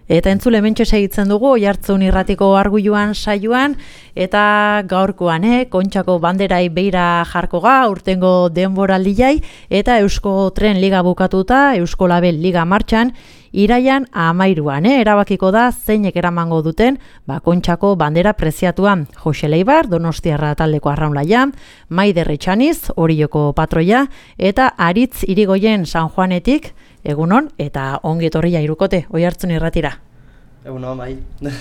Eta entzule hementxe segitzen dugu, Oiartzun irratiko arguiluan saioan, eta gaurkoan, Kontxako banderai beira jarko ga, urtengo denboraldiai, eta Eusko Tren Liga bukatuta, Eusko Label Liga martxan, iraian 13an, erabakiko da zeinek eramango duten, Kontxako bandera preziatuan. Jose Leibar, Donostiarra taldeko arraunlaia, Maider Etxaniz, Orioko patroia, eta Aritz Irigoyen San Juanetik, egunon, eta ongi etorria Irukote, Oiartzun irratira. Egunon, bai.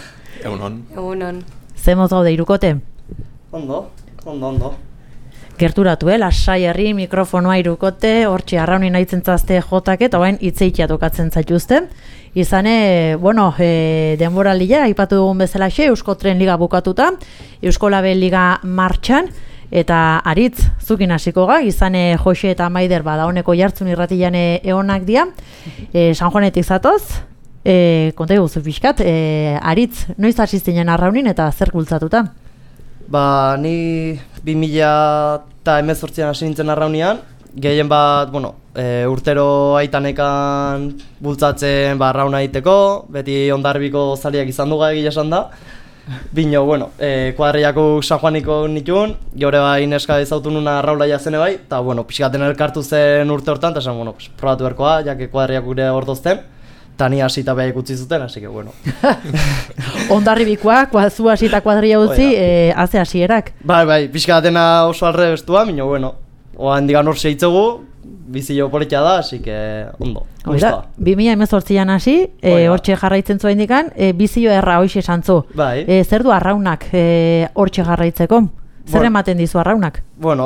Egunon. Zemoz gaude Irukote? Ondo. Gerturatu, lasai herri mikrofonoa Irukote, hortxe arraunin nahitzen zazte jotak, eta bain itzeikia tokatzen zaituzte. Izane, denboraldia, aipatu dugun bezalaxe, Eusko Tren Liga bukatuta, Eusko Label Liga martxan, eta Aritz, zukin hasiko ga, izane Jose eta Maider bada honeko Oiartzun irratian eonak dia, San Juanetik zatoz, konta guzu pixkat, Aritz, noiz hasi zinen arraunin eta zer bultzatuta? Ni 2018an hasi nintzen arraunian, gehien bat, urtero aitanekan bultzatzen arrauna egiteko, beti Hondarribiko zaliak izan duga egia esan da. Bino, kuadriako San Juaniko nituen, gaur bai neska ezautu nuna arraulaia zene bai, eta, pixkaten elkartu zen urte hortan, eta esan, probatu berkoa, jake kuadriak gure ordozten, eta ni hasita behar ikutzi zuten, hasi que, Hondarribikoak, zu hasita kuadria utzi, haze hasierak. Bai, pixkatena oso alre bestua, bino, oan digan hor seitzugu, bizio politia da, hasi que, ondo. 2018an hasi, hortxe jarraitzen zuen dikan, bizio erra hoxe esan zu. Bai. Zer du arraunak hortxe jarraitzeko? Zer ematen dizu arraunak?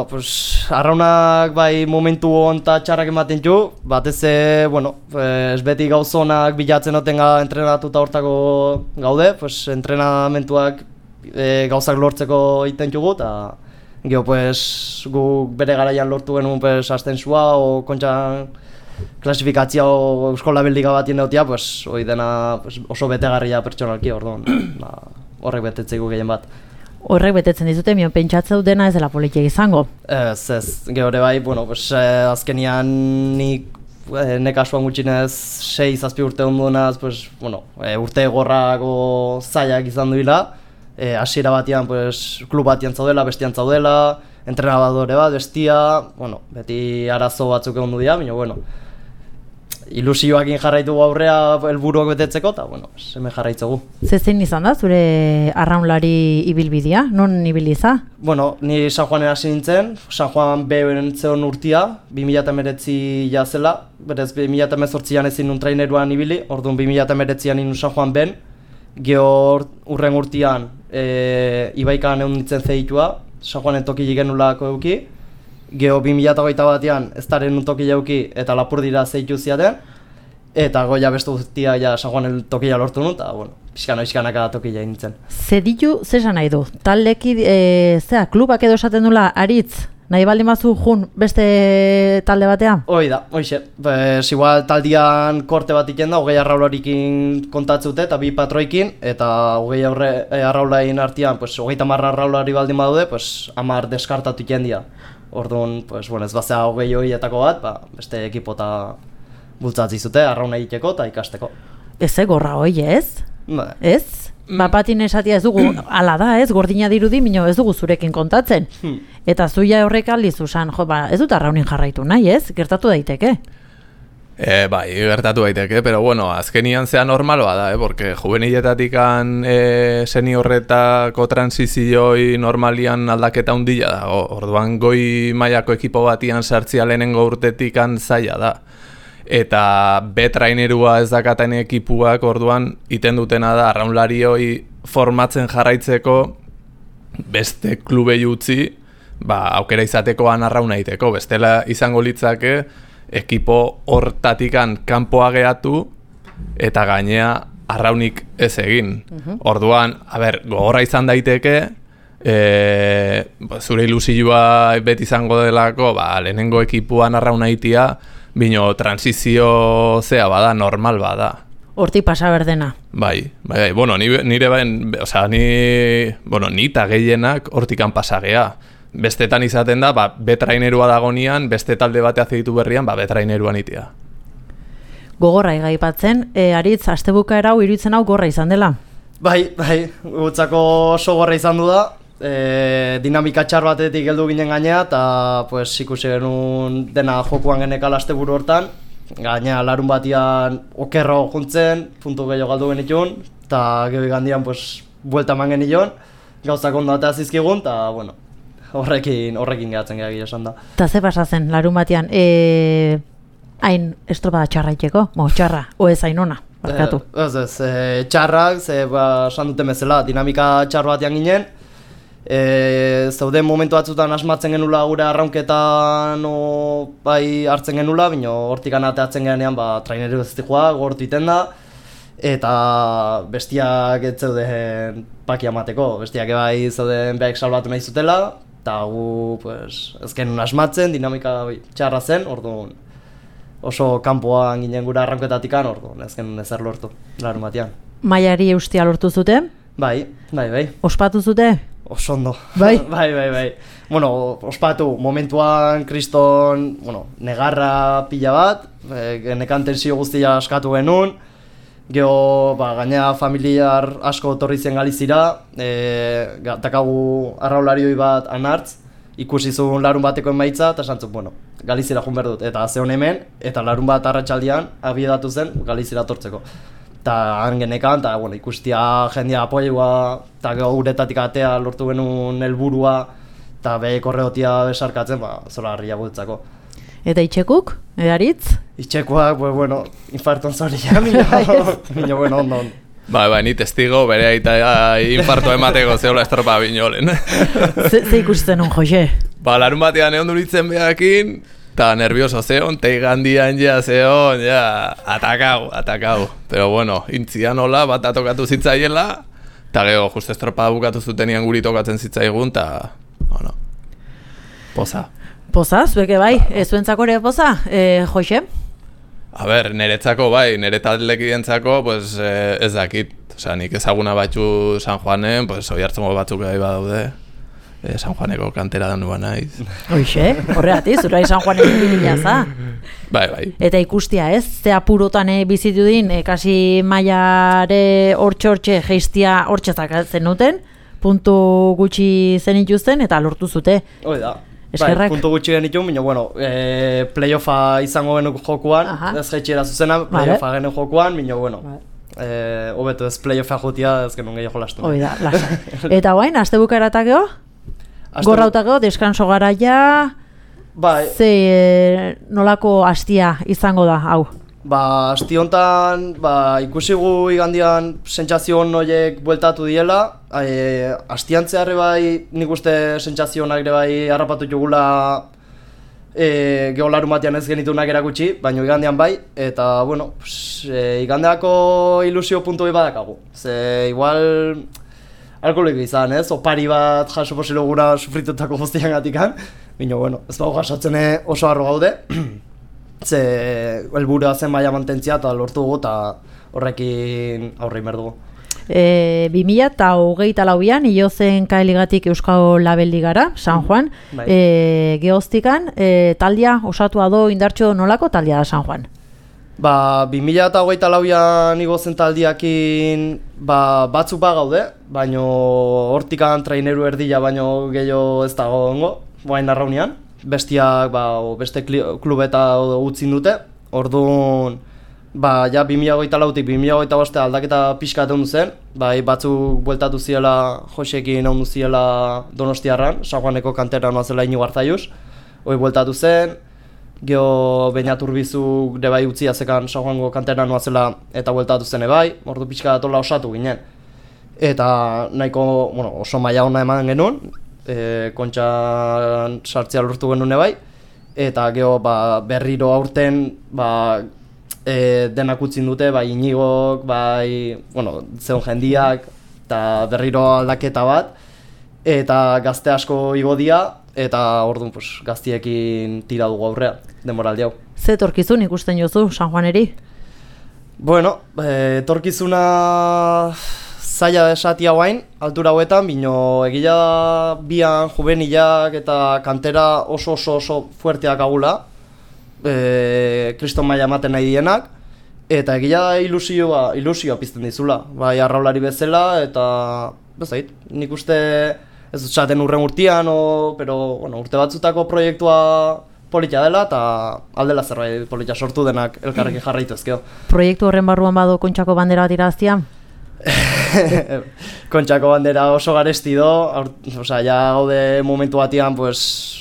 Arraunak bai momentu onta txarrak ematen du, batez ez beti gauzonak bilatzen otenga entrenatuta hortako gaude, entrenamentuak gauzak lortzeko egiten dugu, eta gero, guk bere garaian lortu genuen astensua, o kontxan klasifikatzia o Eusko Label Liga bat jendeotia, hori dena oso betegarria pertsonalki, horrek betetzeko gehien bat. Horrek betetzen dizute, pentsatzen dut dena ez dela politia izango. Ez, gehore bai, azkenian nik nekasuan gutxinez 6-7 urte ondunaz, urte gorrako zaiak izan duila, hasiera batean klub batean zaudela, bestian zaudela, entrenadore bat, bestia, beti arazo batzuk egon du dira, ilusioakin jarraitu aurrea helburuak betetzeko, eta, hemen jarraitzugu. Zein izan da, zure arraunlari ibilbidea? Non ibiliza? Ni San Juanen hasi nintzen, San Juan B zeon urtia, 2019 jazela, berez 2018an ezin nun traineruan ibili, orduan 2019an inun San Juan Ben, gehor urren urtian Ibaikan egun nintzen zeitua, San Juanen toki genulako euki, geho 2008 batean ez daren toki jauki eta Lapurdira zeitu ziaten, eta goia bestu guztia San Juanen tokia lortu nun, eta pixkanaka tokia nintzen. Ze esan nahi du? Taldeki, klubak edo esaten dula Aritz, nahi baldin bazu jun beste talde batean? Hoxe. Igual taldian korte bat iken da, 20 arraularikin kontatzute eta 2 patroikin, eta 20 arraularin artean, 30 arraulari baldin badude, 10 deskartatu iken dira. Orduan, ez bazea 20 horietako bat, beste ekipota bultzatzi zute, arrauna egiteko eta ikasteko. Ez gorra hoi, ez? Ez? Bapatin esatia ez dugu, ala da, ez, gordina dirudi, mino ez dugu zurekin kontatzen. Eta zuia horrek aldizu zan, ez dut arraunin jarraitu nahi, ez? Gertatu daiteke? Bai, gertatu daiteke, pero azkenian zea normaloa da, porque juveniletatik seniorretako transizioi normalian aldaketa hundila da, orduan goi mailako ekipo batian sartzia lehenengo urtetik zaila da. Eta B-trainerua ez dakaten ekipuak orduan iten dutena da arraunlarioi formatzen jarraitzeko beste klubei utzi, aukera izatekoan arrauna egiteko, bestela izango litzake ekipo hortatikan kanpoa gehatu eta gainea arraunik ez egin. Orduan, gogorra izan daiteke, zure ilusioa beti izango delako, lehenengo ekipuan arrauna egitea, bino transizio zea bada, normal bada. Hortik pasa berdena. Bai, nire ni eta gehienak hortikan pasagea. Bestetan izaten da, betrainerua dagonean, beste talde batea zeitu berrian, betraineruan itea. Gogorra igaipatzen, Aritz, astebukaera hau iruditzen hau gorra izan dela. Bai, gutzako oso gorra izan du da. Dinamika txar batetik heldu ginen gainea, eta pues, ikusi genuen dena jokuan genekala asteburu hortan. Gainea larun batian okerro juntzen, puntu gehiago galdu genitun, eta gero igandian pues, buelta eman genion, gauzak ondo atea zizkigun, eta bueno, horrekin gehatzen gehiagia esan da. Eta ze pasatzen larun batean, hain estropada txarra itxeko? Txarra, oez hain ona, barkatu. Txarrak, esan duten bezala, dinamika txar batean ginen, zeuden momentu batzutan asmatzen genula gure arraunketan bai hartzen genula, bino hortikan ateatzen genean traineru ez dikoa, gortu iten da, eta bestiak ez zeuden paki amateko, bestiak bai zeuden behak salbatu nahi zutela, eta gu pues, ez genuen asmatzen, dinamika txarra zen, orduan oso kanpoan ginen gure arraunketatikan, orduan ez genuen ezer lortu, larun batean. Mailari eustia lortu zute? Bai. Ospatu zute? Oso ondo. Bai? Bai. Bueno, ospatu, momentuan kriston, negarra pila bat, genekan tensio guztia askatu genuen, geho, gainea familiar asko torri zen Galizira, takagu arraularioi bat anartz, ikusi zuen larun bateko emaitza, eta esan zuen, Galizira joan behar dut, eta zeon hemen, eta larun bat arratsaldean abiedatu zen Galizira tortzeko. Eta han genekan, eta ikustia jendia apoioa, eta uretatik atea lortu genuen helburua, eta behi korreotia besarkatzen, zola harria bultzako. Eta itxekuk, Aritz? Itxekuak, infarton zoria, minio, ondo. Bai, ni testigo bere aita infarto emateko zeola estropa binolen. Ze ikusten hon, Jose? Larun batean egon duritzen behakin, eta nervioso zeon, teigandian zeon, atakau. Pero intzian hola, bat atokatu zitzaiela, eta gero, justu estropa bukatu zutenian guri tokatzen zitzaigun, eta, poza. Poza, zueke bai, zuentzako ere poza, Jose? A ber, niretzako bai, nire taldekidentzako, pues, ez dakit. Osea, nik ezaguna batzu San Juanen, pues, oi hartzongo batzuk gai badaude. San Juaneko kantera da nua naiz. Hoxe, horregatik, zurai San Juanen bilia za. Bai. Eta ikustia ez, ze apurotan bizitu din, kasi mailare hortxe geistia hortxezak zenuten, puntu gutxi zenituzten eta lortu zute. Hoi da. Eskerrak. Puntu gutxi genitun, playoffa izango genuk jokuan, ez jaitxera zuzena, playoffa genuk jokuan, hobetu ez playoffa jotia ez genuen gehiago jolastu. Hoi da, lasa. Eta guain, aste bukaeratakeo? Gorrautakeo, deskanso garaia, ze nolako hastia izango da, hau? Asti hontan, ikusigu igandian sentsazio horiek bueltatu diela, astian zeharre bai, nik uste sentsazio honak ere bai harrapatu jugula geolarun batean ez genitunak erakutsi, baina igandean bai, eta igandeako ilusio puntu badakagu. Ze igual alkoholik izan, ez? Opari bat jaso posilo gura sufritutako guztian gatikan, baina ez dago jasotzen oso harro gaude. Ze helburua zen maila mantentzia eta lortu dugu eta horrekin aurrein behar dugu. 2024an Iozen Kaeligatik Euskal Labeldigara, San Juan, Geoztikan, taldia osatua do indartxo nolako taldia da San Juan? 2024an igozen taldiakin batzuk gaude, baina hortikan traineru erdila baino gehiago ez dago gongo, guain arraunean. Bestiak beste klubeta utzin dute, orduan 2024tik 2025 aldaketa pixka egon zen, batzuk bueltatu ziela Joseekin egon ziela Donostiarran, San Juaneko kanteran noazela Inigo Arzaiuz, hori bueltatu zen, geho Beñat Urbizuk ere bai utzia zekan San Juango kanteran noazela eta bueltatu zen ebai, ordu pixka datola osatu ginen. Eta nahiko oso maila ona eman genuen, kontxan sartzea lortu genuen bai, eta geho berriro aurten denak utzin dute, Inigok, zeon jendiak, eta berriro aldaketa bat, eta gazte asko igo dia, eta orduan gaztiekin tira dugu aurrea, denboraldi hau. Ze etorkizun ikusten jozu, San Juaneri? Etorkizuna zaila esatia guain, altura hauetan, bino egila da bian juvenilak eta kantera oso fuerteak agula, kriston maila ematen nahi dienak, Eta egia da ilusioa pizten dizula, bai arraulari bezala, eta bezait, nik uste ez esaten urren urtean, pero bueno, urte batzutako proiektua polita dela, eta aldela zerbait polita sortu denak elkarrekin jarraitu ezkeo. Proiektu horren barruan bado Kontxako bandera bat iraztia? Kontxako bandera oso garesti do, osea, ja gaude momentu batean, pues,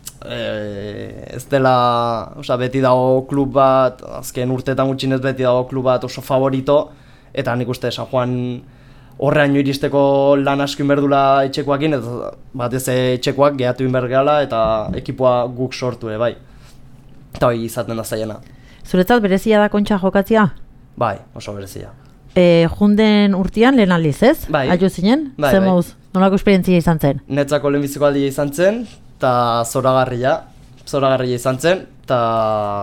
ez dela, osea, beti dago klub bat, azken urteetan gutxinez beti dago klub bat oso favorito, eta nik uste San Juan horreaino iristeko lan asko inberdula etxekoakin, eta batez etxekoak gehatu inbergala eta ekipoa guk sortu bai. Eta hori izaten da zaiena. Zuretzat berezia da Kontxa jokatzia? Bai, oso berezia. Junden urtean lehen aldiz, ez? Bai. Aitu zinen? Bai, zer moduz? Nolako esperientzia izan zen? Netzako lehenbiziko aldia izan zen, eta zoragarria izan zen, eta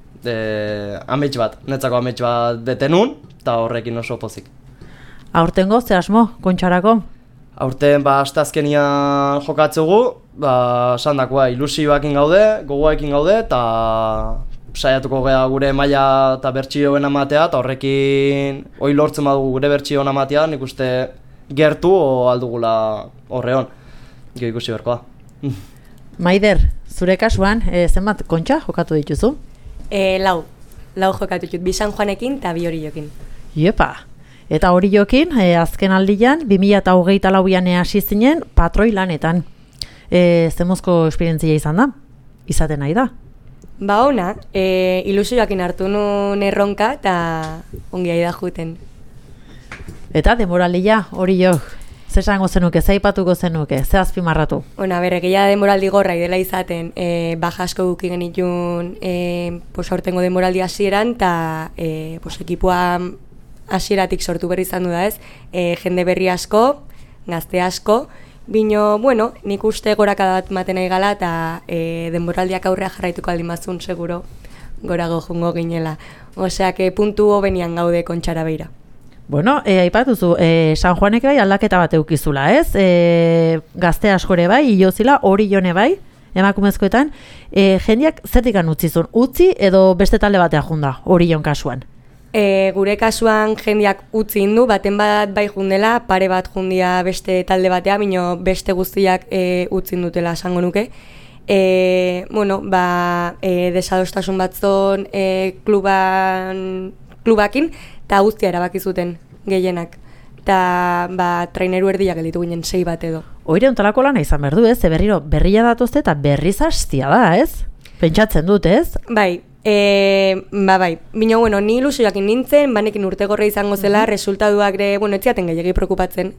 amets bat, netzako amets bat bete nun, eta horrekin oso pozik. Aurtengo, ze asmo, Kontxarako? Aurten, asteazkenian jokatzugu, sandakoa ilusioakin gaude, gogoekin gaude, eta saiatuko gea gure maila eta bertsioen amatea, eta horrekin lortzen badugu gure bertsioen amatea, nik uste gertu aldugula horreon. Gio ikusi berkoa. Maider, zure kasuan, zenbat Kontxa jokatu dituzu? Lau jokatu ditut, 2 San Juanekin eta 2 Orillokin. Iepa! Eta Orillokin, azken aldian, 2024an hasi zinen patroi lanetan. Zemozko esperientzia izan da? Izaten nahi da? Ba ona, ilusioakin hartu nun erronka eta ongi da juten. Eta denboraldia Orillok, ze esango zenuke, ze aipatuko zenuke, ze azpimarratu? Ona, berregia denboraldi gorra dela izaten, baja asko duki genitun aurtengo denboraldi hasieran, eta ekipoa hasieratik sortu berri izan du da ez, jende berri asko, gazte asko, bino, bueno, nik uste gorakada bat maten nahi gala eta denboraldiak aurrea jarraituko aldin bazun, seguro, gorago jungo ginela. Osea, puntu hobenian gaude Kontxara beira. Bueno, aipatuzu, San Juanek bai aldaketa bat eukizula, ez? Gazte askore bai, Ilozila, Orillone bai, emakumezkoetan, jendeak zertikan utzizun, utzi edo beste talde batea junda, Orillon kasuan? Gure kasuan jendeak utzi indu, baten bat bai jundela, pare bat jundia beste talde batea, bino beste guztiak utzi indutela esango nuke. Bueno, desadostasun batzon klubakin, eta guztia erabaki zuten gehienak. Eta traineru erdiak gelditu ginen 6 bat edo. Oire ontalako lana izan berdu, ez? Berriro berria datuzte eta berriz hastia da, ez? Pentsatzen dut, ez? Bai. Bai, bino, bueno, ni ilusioakin nintzen, banekin urte gorre izango zela, resultaduak ere, bueno, etziaten gehiagi preokupatzen,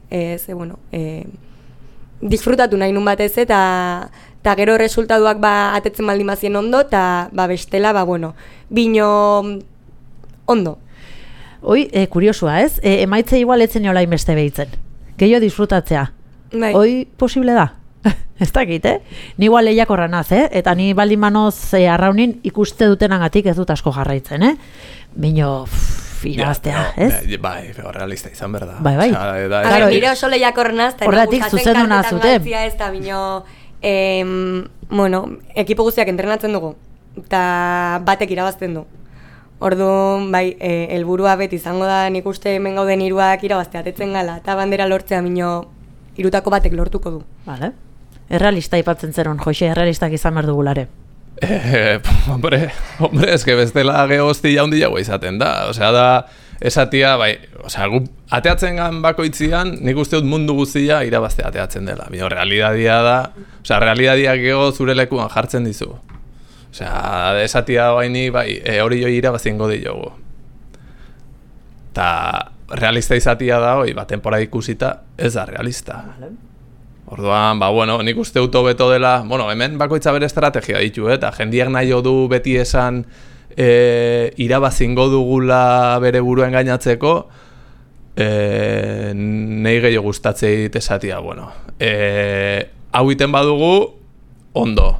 disfrutatu nahi nun batez, eta gero resultaduak atetzen baldin bazien ondo, eta bestela, bino ondo. Hoi, kuriosua, ez? Emaitze igual etzen jola inbeste behitzen. Gehiago disfrutatzea. Bai. Hoi posible da? Ez dakit, Ni igual lehiakorra naz, Eta ni baldin manoz arraunin ikuste dutenagatik ez dut asko jarraitzen, Bino, irabaztea, ez? Bai, realista izan berda. Bai. Nire oso lehiakorra naz, horretik zuzendu nazute. Ez da, bino, ekipo guztiak entrenatzen dugu, eta batek irabazten du. Orduan, helburua beti izango da nik uste hemen gauden 3ak irabaztea atetzen gala, eta bandera lortzea, bino, 3tako batek lortuko du. Vale. Errealista ipatzen zeron, Joxe, errealistak izan behar dugulare. Hombre, eske bestela gehozti jaundi jago izaten da. Osea, da, esatia, ateatzen gan bakoitzian, nik uste dut mundu guztia irabaztea ateatzen dela. Bino, realidadia da, realidadia geho zure lekuan jartzen dizu. Osea, esatia baini, hori joi irabazingo di jogu. Ta realista izatia da, temporada ikusita, ez da realista. Orduan, nik uste dut hobeto dela, hemen bakoitza bere estrategia ditu, eta jendiak nahi du beti esan irabazingo dugula bere buruen gainatzeko, nahi gehiago gustatzeit esatia, hau iten badugu, ondo.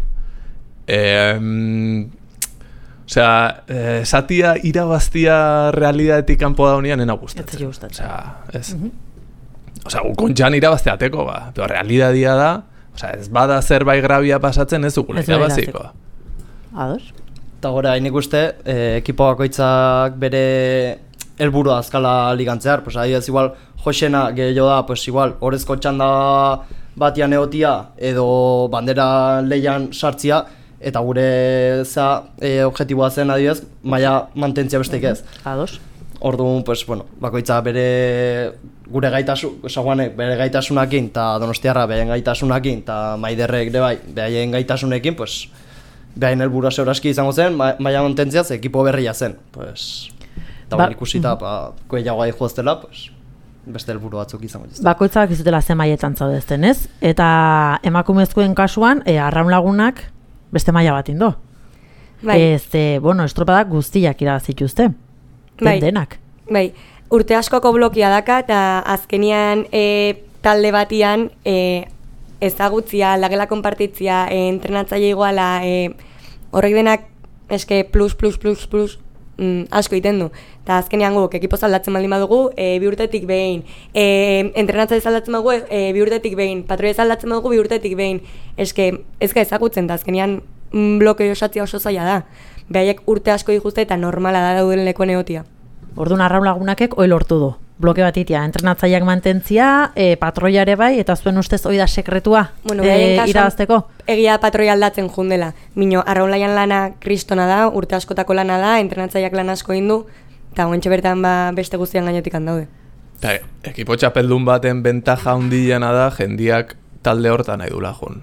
Osea, esatia irabaztia realidadetik kanpo da honean nena gustatzen. Osea, ez. Osea, Kontxan irabazteateko, pero realidadia da, ez bada zerbait grabia pasatzen ez dugula irabaziko. Ados? Eta gora, nik uste, ekipo bakoitzak bere helburua azkala ligantzear. Pues, adibidez, igual, Josena gehiago da, pues, igual, horrezko txanda batian egotia edo bandera leian sartzia, eta gure objektiboa zen adibidez, maila mantentzia besteik ez. Ados. Orduan, pues, bueno, bakoitza bere gure bere gaitasunakin, eta Donostiarra beren gaitasunakin, eta Maiderrek ere bai, beraien gaitasunekin, pues, behain helburua segurazki izango zen, maila mantentziaz, ekipo berria zen. Pues, eta hori ikusita, koiagoa dihoaztela, pues, beste helburu batzuk izango dituzte. Bakoitzak izutela ze mailetan zaudezten, ez? Eta emakumezkoen kasuan, arraun lagunak beste maila bat indo. Bai. Bueno, estropadak guztiak irabazituzte. Bai. Denak. Bai, urte askoko blokia daka, eta azkenian talde batian ezagutzia, lagela konpartitzia, entrenatzaile iguala, horrek denak eske plus asko egiten du. Eta azkenean guk, ekipo zaldatzen baldin badugu, 2 urtetik behin. Entrenatzaile zaldatzen badugu, 2 urtetik behin. Patroia zaldatzen badugu, 2 urtetik behin. Eske, ezka ezagutzen da, azkenean bloke osatzea oso zaila da. Behaiek urte asko dituzte eta normala da dauden lekuan egotia. Orduan arraun lagunak hoi lortu du. Bloke batitia, entrenatzaileak mantentzia, patroia ere bai, eta zuen ustez hori da sekretua irabazteko? Egia patroia aldatzen jundela. Mino, arraunlaian lana kristona da, urte askotako lana da, entrenatzaileak lan asko indu, eta ointxe bertan beste guztian gainetik handaude. Ekipo txapeldun baten bentaja handiena da, jendiak talde hortan nahi dula jun.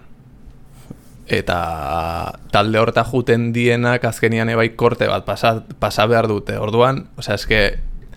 Eta talde horta juten dienak azkenian ebai korte bat pasa behar dute. Orduan, eske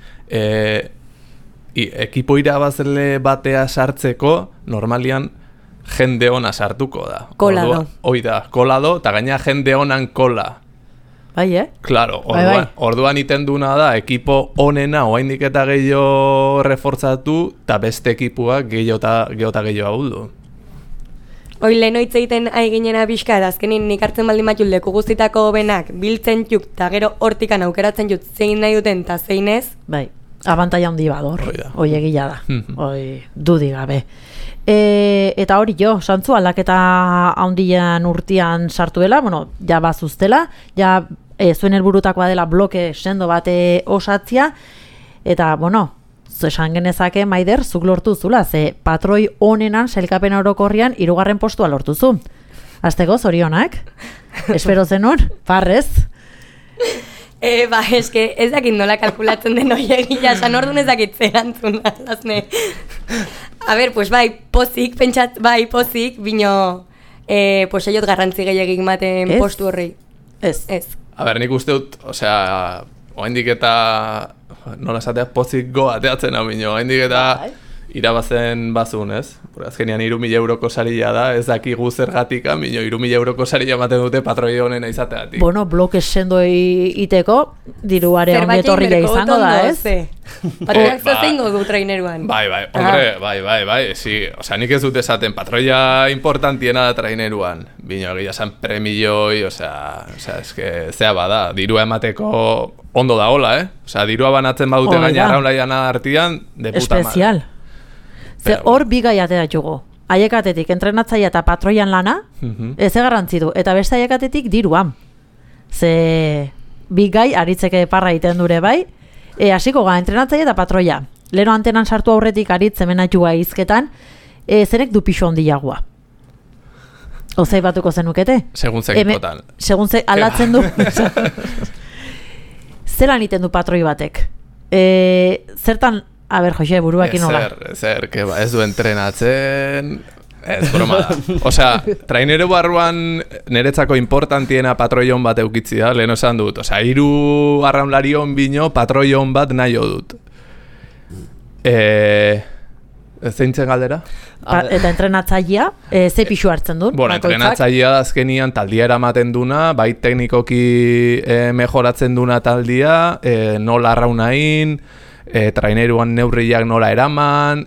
ekipo irabazle batea sartzeko normalian jende ona sartuko da. Kolado. Hoi da, kolado, eta gaina jende onan kola. Bai, Claro, bai. orduan iten duna da, ekipo onena oraindik eta gehiago refortzatu, eta beste ekipuak gehiago eta gehiago ahuldu. Hoi lehen oitze egiten aiginena pixka, eta azkenin nik hartzen baldin bat leku guztitako benak biltzen juk, eta gero hortikan aukeratzen jut zein nahi duten eta zein ez. Bai, abantaila handi bador, hoi egila da, hoi dudik gabe. Eta hori santzu aldaketa handian urtean sartu dela, bueno, ja bazuztela, ja zuen helburutakoa dela bloke sendo bate osatzia, eta, bueno, esan genezake Maider, zuk lortu zula, ze patroi honenan sailkapen orokorrian 3. postua lortu zu. Azteko, zorionak? Espero zenun? Parrez? Eske ez dakit nola kalkulatzen den hori egia, esan orduan ez dakit zerantzun alazne. A ber, pues bai, pozik, bino, pues eiot garrantzi gehiagik maten postu horri. Ez. A ber, nik uste dut, oraindik eta nola esatea pozik ateatzen hau minio, oraindik eta irabazen bazun, ez? Azkenean 3.000 euroko saria da, ez dakigu zergatik, minio 3.000 euroko saria ematen dute patroi honena izateatik. Bueno, bloke sendo iteko, diruare ongetorria izango da, ez? Patroiak zeingo du traineruan. Bai, hombre, sí, nik ez dut esaten, patroia importantiena da traineruan. Bino, egia esan premioi, eske, zea bada, dirua emateko ondo da hola, dirua banatzen badute gaina arraunlaian artian, de puta madre. Espezial. Ze hor bi gai ateratzeko. Aiekatetik entrenatzaia eta patroian lana, ez garrantzi du, eta beste aiekatetik diruan. Ze bi gai aritzeke parra egiten dure bai, hasiko ga entrenatzaia eta patroia. Lero antenan sartu aurretik aritz hemenatxua izketan, zerek du pixo handiagoa. Ozai batuko zenukete? Segun zekikotan. Segun aldatzen du. Zelan iten du patroi batek? Zertan, a ber, Jose, buruakin nola? Ez du entrenatzen, ez broma da. Trainero barruan niretzako importantiena patroion bat eukitzi da, lehen esan dut. 3 arraunlarion bino patroion bat nahi dut. Zeintzen galdera? Eta entrenatzailea, ze pixu hartzen dut? Bueno, entrenatzailea azkenian taldia eramaten duna, bai teknikoki mejoratzen duna taldia, nola arraunain, traineruan neurriak nola eraman,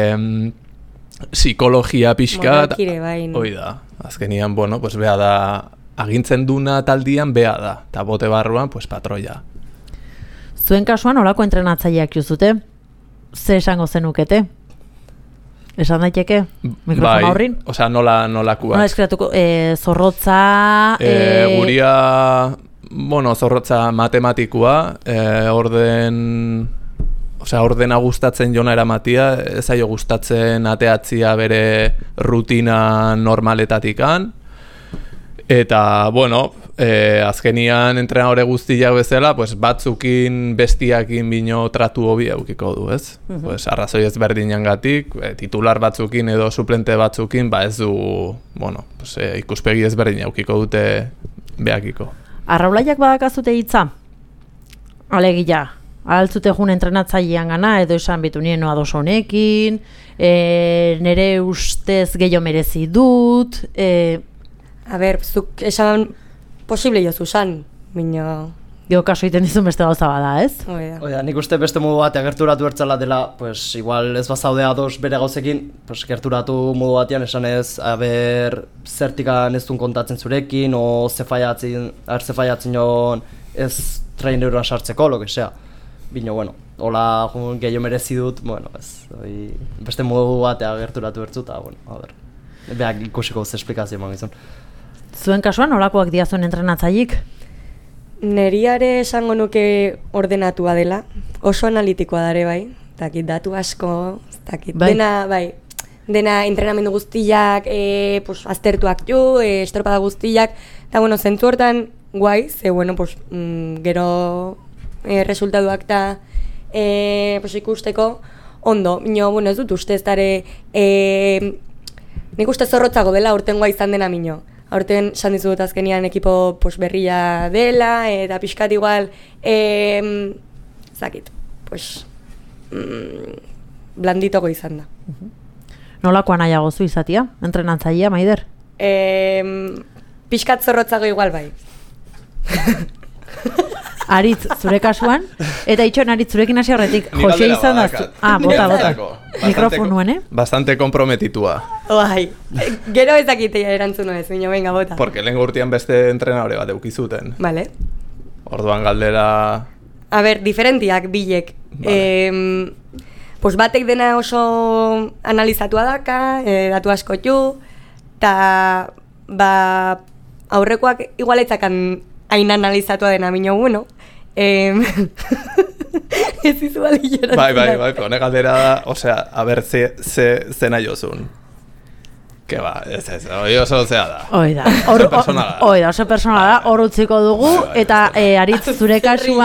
psikologia pixkat, hoi da. Azkenian, bueno, pues beha da, agintzen duna taldian beha da, eta bote barruan, pues patroia. Zuen kasuan, olako entrenatzaileak juzute? Ze esango zenukete? Esan daiteke? Mikrofon aurrin? Nolakuak? Nola eskratuko? Zorrotza... Guria bueno, zorrotza matematikua, ordena gustatzen jona eramatia, ez zaio gustatzen ateatzia bere rutina normaletatikan, eta, bueno, azkenian entrenadore guztiak bezala, pues, batzukin bestiakin bino tratu hobi eukiko du, ez? Pues, arrazoi ezberdinengatik, titular batzukin edo suplente batzukin, ba ez du, bueno, pues, ikuspegi ezberdin eukiko dute beakiko. Arraulaiak badakazute hitza? Alegia, altzute jun entrenatzailean gana, edo esan bitu nien ados honekin, nere ustez gehiago merezi dut, A ber, zuk esan posible jozu san, bino... Gero kaso egiten dizun beste gauza bada, ez? Oida, nik uste beste modu batean gerturatu bertzela dela, pues igual ez bazaude ados bere gauzekin, pues gerturatu modu batean esan ez, aber zertikan ez duen kontatzen zurekin, o ze faiatzen joan ez traineroan sartzeko, lo que sea. Bino, bueno, hola gehiago merezi dut, bueno, ez, beste modu batean gerturatu bertzu, eta, bueno, a ber, beak ikusiko ze esplikazio eman gizun. Zuen kasuan, nolakoak dira zuen entrenatzaileek? Neriare esango nuke ordenatua dela, oso analitikoa dare bai, dakit datu asko, dakit bai. dena entrenamendu guztiak, pues, aztertuak ju, estropada guztiak, eta bueno, zentzu hortan guai, ze bueno, pues, gero resultatuak eta pues, ikusteko ondo, mino, bueno, ez dut uste ez dare, nik uste zorrotzago dela urtengoa izan dena mino. Aurten esan dizut azkenian ekipo pues, berria dela, eta pixkat igual, zakit, pues, blanditoko izan da. Nolakoa nahiago zu izatia, entrenatzailea, Maider? Pixkat zorrotzago igual bai. Aritz, zure kasuan, eta itxoen Aritz zurekin hasi horretik, Jose izan da... Bota. Mikrofonuan, Bastante comprometitua. Bai, gero ezakite erantzuna ez, baina venga, bota. Porque lehen urtean beste entrenadore bat eukizuten. Vale. Orduan galdera... A ber, diferentiak bilek. Vale. Pues batek dena oso analizatua daka, datu asko ju, eta aurrekoak igualetzakan hain analizatua dena minio, bueno. Ez izu bali joratzen. Bai, hone galdera da, osea, a ber, ze nahi ozun. Que ba, ez, oso zea da. Oida, oso personala da, hor utziko dugu, eta Aritz zure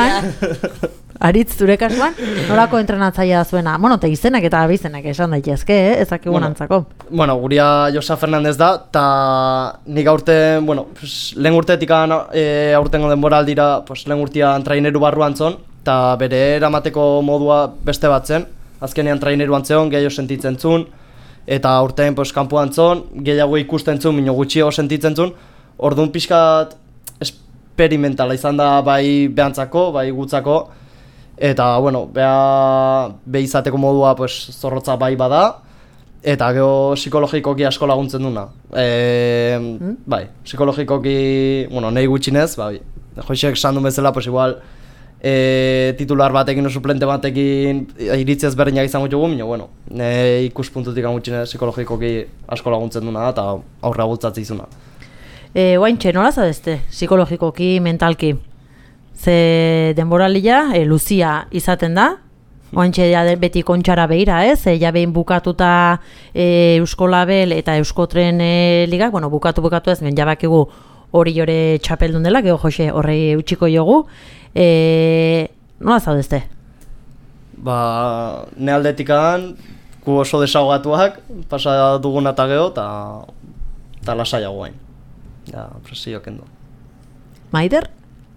kasuan, nolako entrenatzailea da zuena? Bueno, te izenak eta abizenak esan daitezke, ezakigun antzako. Bueno, guria Josa Fernandez da, eta nik aurten, bueno, lehen urtetik aurtengo denboraldira, lehen urtean traineru barruan zon, eta bere eramateko modua beste bat zen, azkenean traineru antzeon, gehiago sentitzen zun, eta aurten kanpoan zon, gehiago ikusten zun, minio gutxiago sentitzen zun, orduan pixkat esperimentala izan da bai behantzako, bai gutzako, eta, bueno, be izateko modua zorrotza bai bada, eta gero psikologikoki asko laguntzen duna. Bai, psikologikoki, bueno, nahi gutxinez, bai, Joisek esan duen bezala, igual, titular batekin o suplente batekin iritzi ezberdinak izango dugu, bueno, ikuspuntutik gutxinez psikologikoki asko laguntzen duna eta aurra bultzatzen izuna. Oaintxe, nola zadezte, psikologikoki, mentalki? Ze denboralia, luzia izaten da, oaintxe beti kontxara behira, ez? Ja behin bukatuta Eusko Label eta Euskotren ligak, bueno, bukatu ez, ben jabakigu hori jore txapeldun dela, geho Jose horrei utxiko jogu. Nola zaudezte? Ne aldetikan, gu oso desahogatuak, pasa dugun eta geho, eta lasaiago hain. Presio kendo. Maider?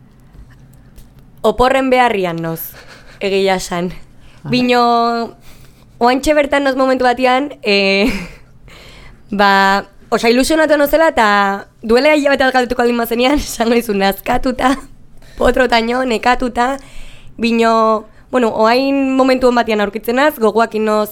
Oporren beharrian noz, egia esan. Bino, oantxe bertan noz momentu batean, osa ilusionatu nozela eta duelea hilabete alkatutuko aldin bazenean, esango dizu nazkatuta, potrotaino, nekatuta, bino, bueno, oain momentu hon batean aurkitzenaz, gogoak inoz,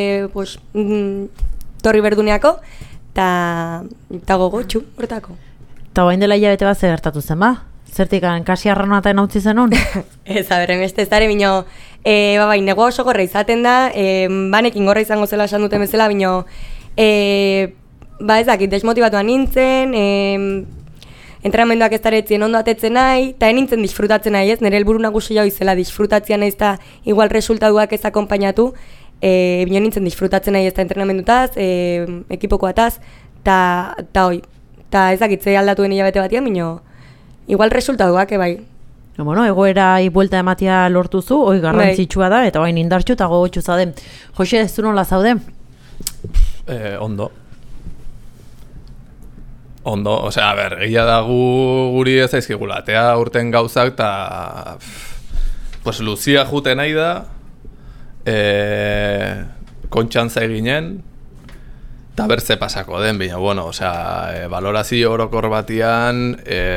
torri berduneako, eta gogotxu, hortako. Eta oain dela hilabete bat gertatu zen, ba? Zertikan, kasi arranoatain hautzi zen hon? Ez, aberren, ez dara, bino, negua oso gorra izaten da, banekin gorra izango zela esan duten bezala, bino, ez dakit, desmotibatuan nintzen, entrenamenduak ez daretzien ondo atetzen nahi, eta nintzen disfrutatzen nahi ez, nire helburu nagusia izela disfrutatzea nahi ez da igual resultaduak ez akompainatu, bino nintzen disfrutatzen nahi ez da entrenamendutaz, ekipokoataz, eta ezakitze aldatuen hilabete batian, bino igual resultaduak, bai. Bueno, egoerai buelta ematia lortuzu, hoi garrantzitsua da, eta hain indartxu eta gogotxu zade. Jose, ez du nola zaude? Ondo. Ondo, osea, gila da guri ez aizkigula, atea urten gauzak, eta pues luzia jute nahi da, kontxan zaiginen, eta berze pasako den, bina, bueno, osea, valorazio orokor batian,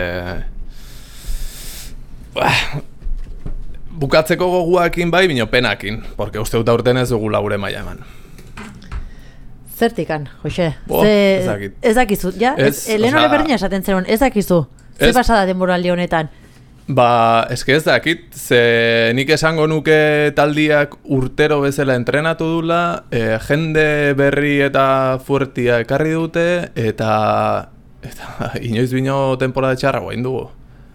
bukatzeko goguakin bai, bino penakin, porque uste dut aurten ez dugu laure maila eman. Zertikan, Jose? Ez dakizu, ja? Lehenore berdina esaten zeron, ez dakizu? Ze pasada denboraldi honetan? Eske ez dakit, ze nik esango nuke taldiak urtero bezala entrenatu dula, jende berri eta fuertia ekarri dute, eta inoiz bino temporada txarra guain dugu.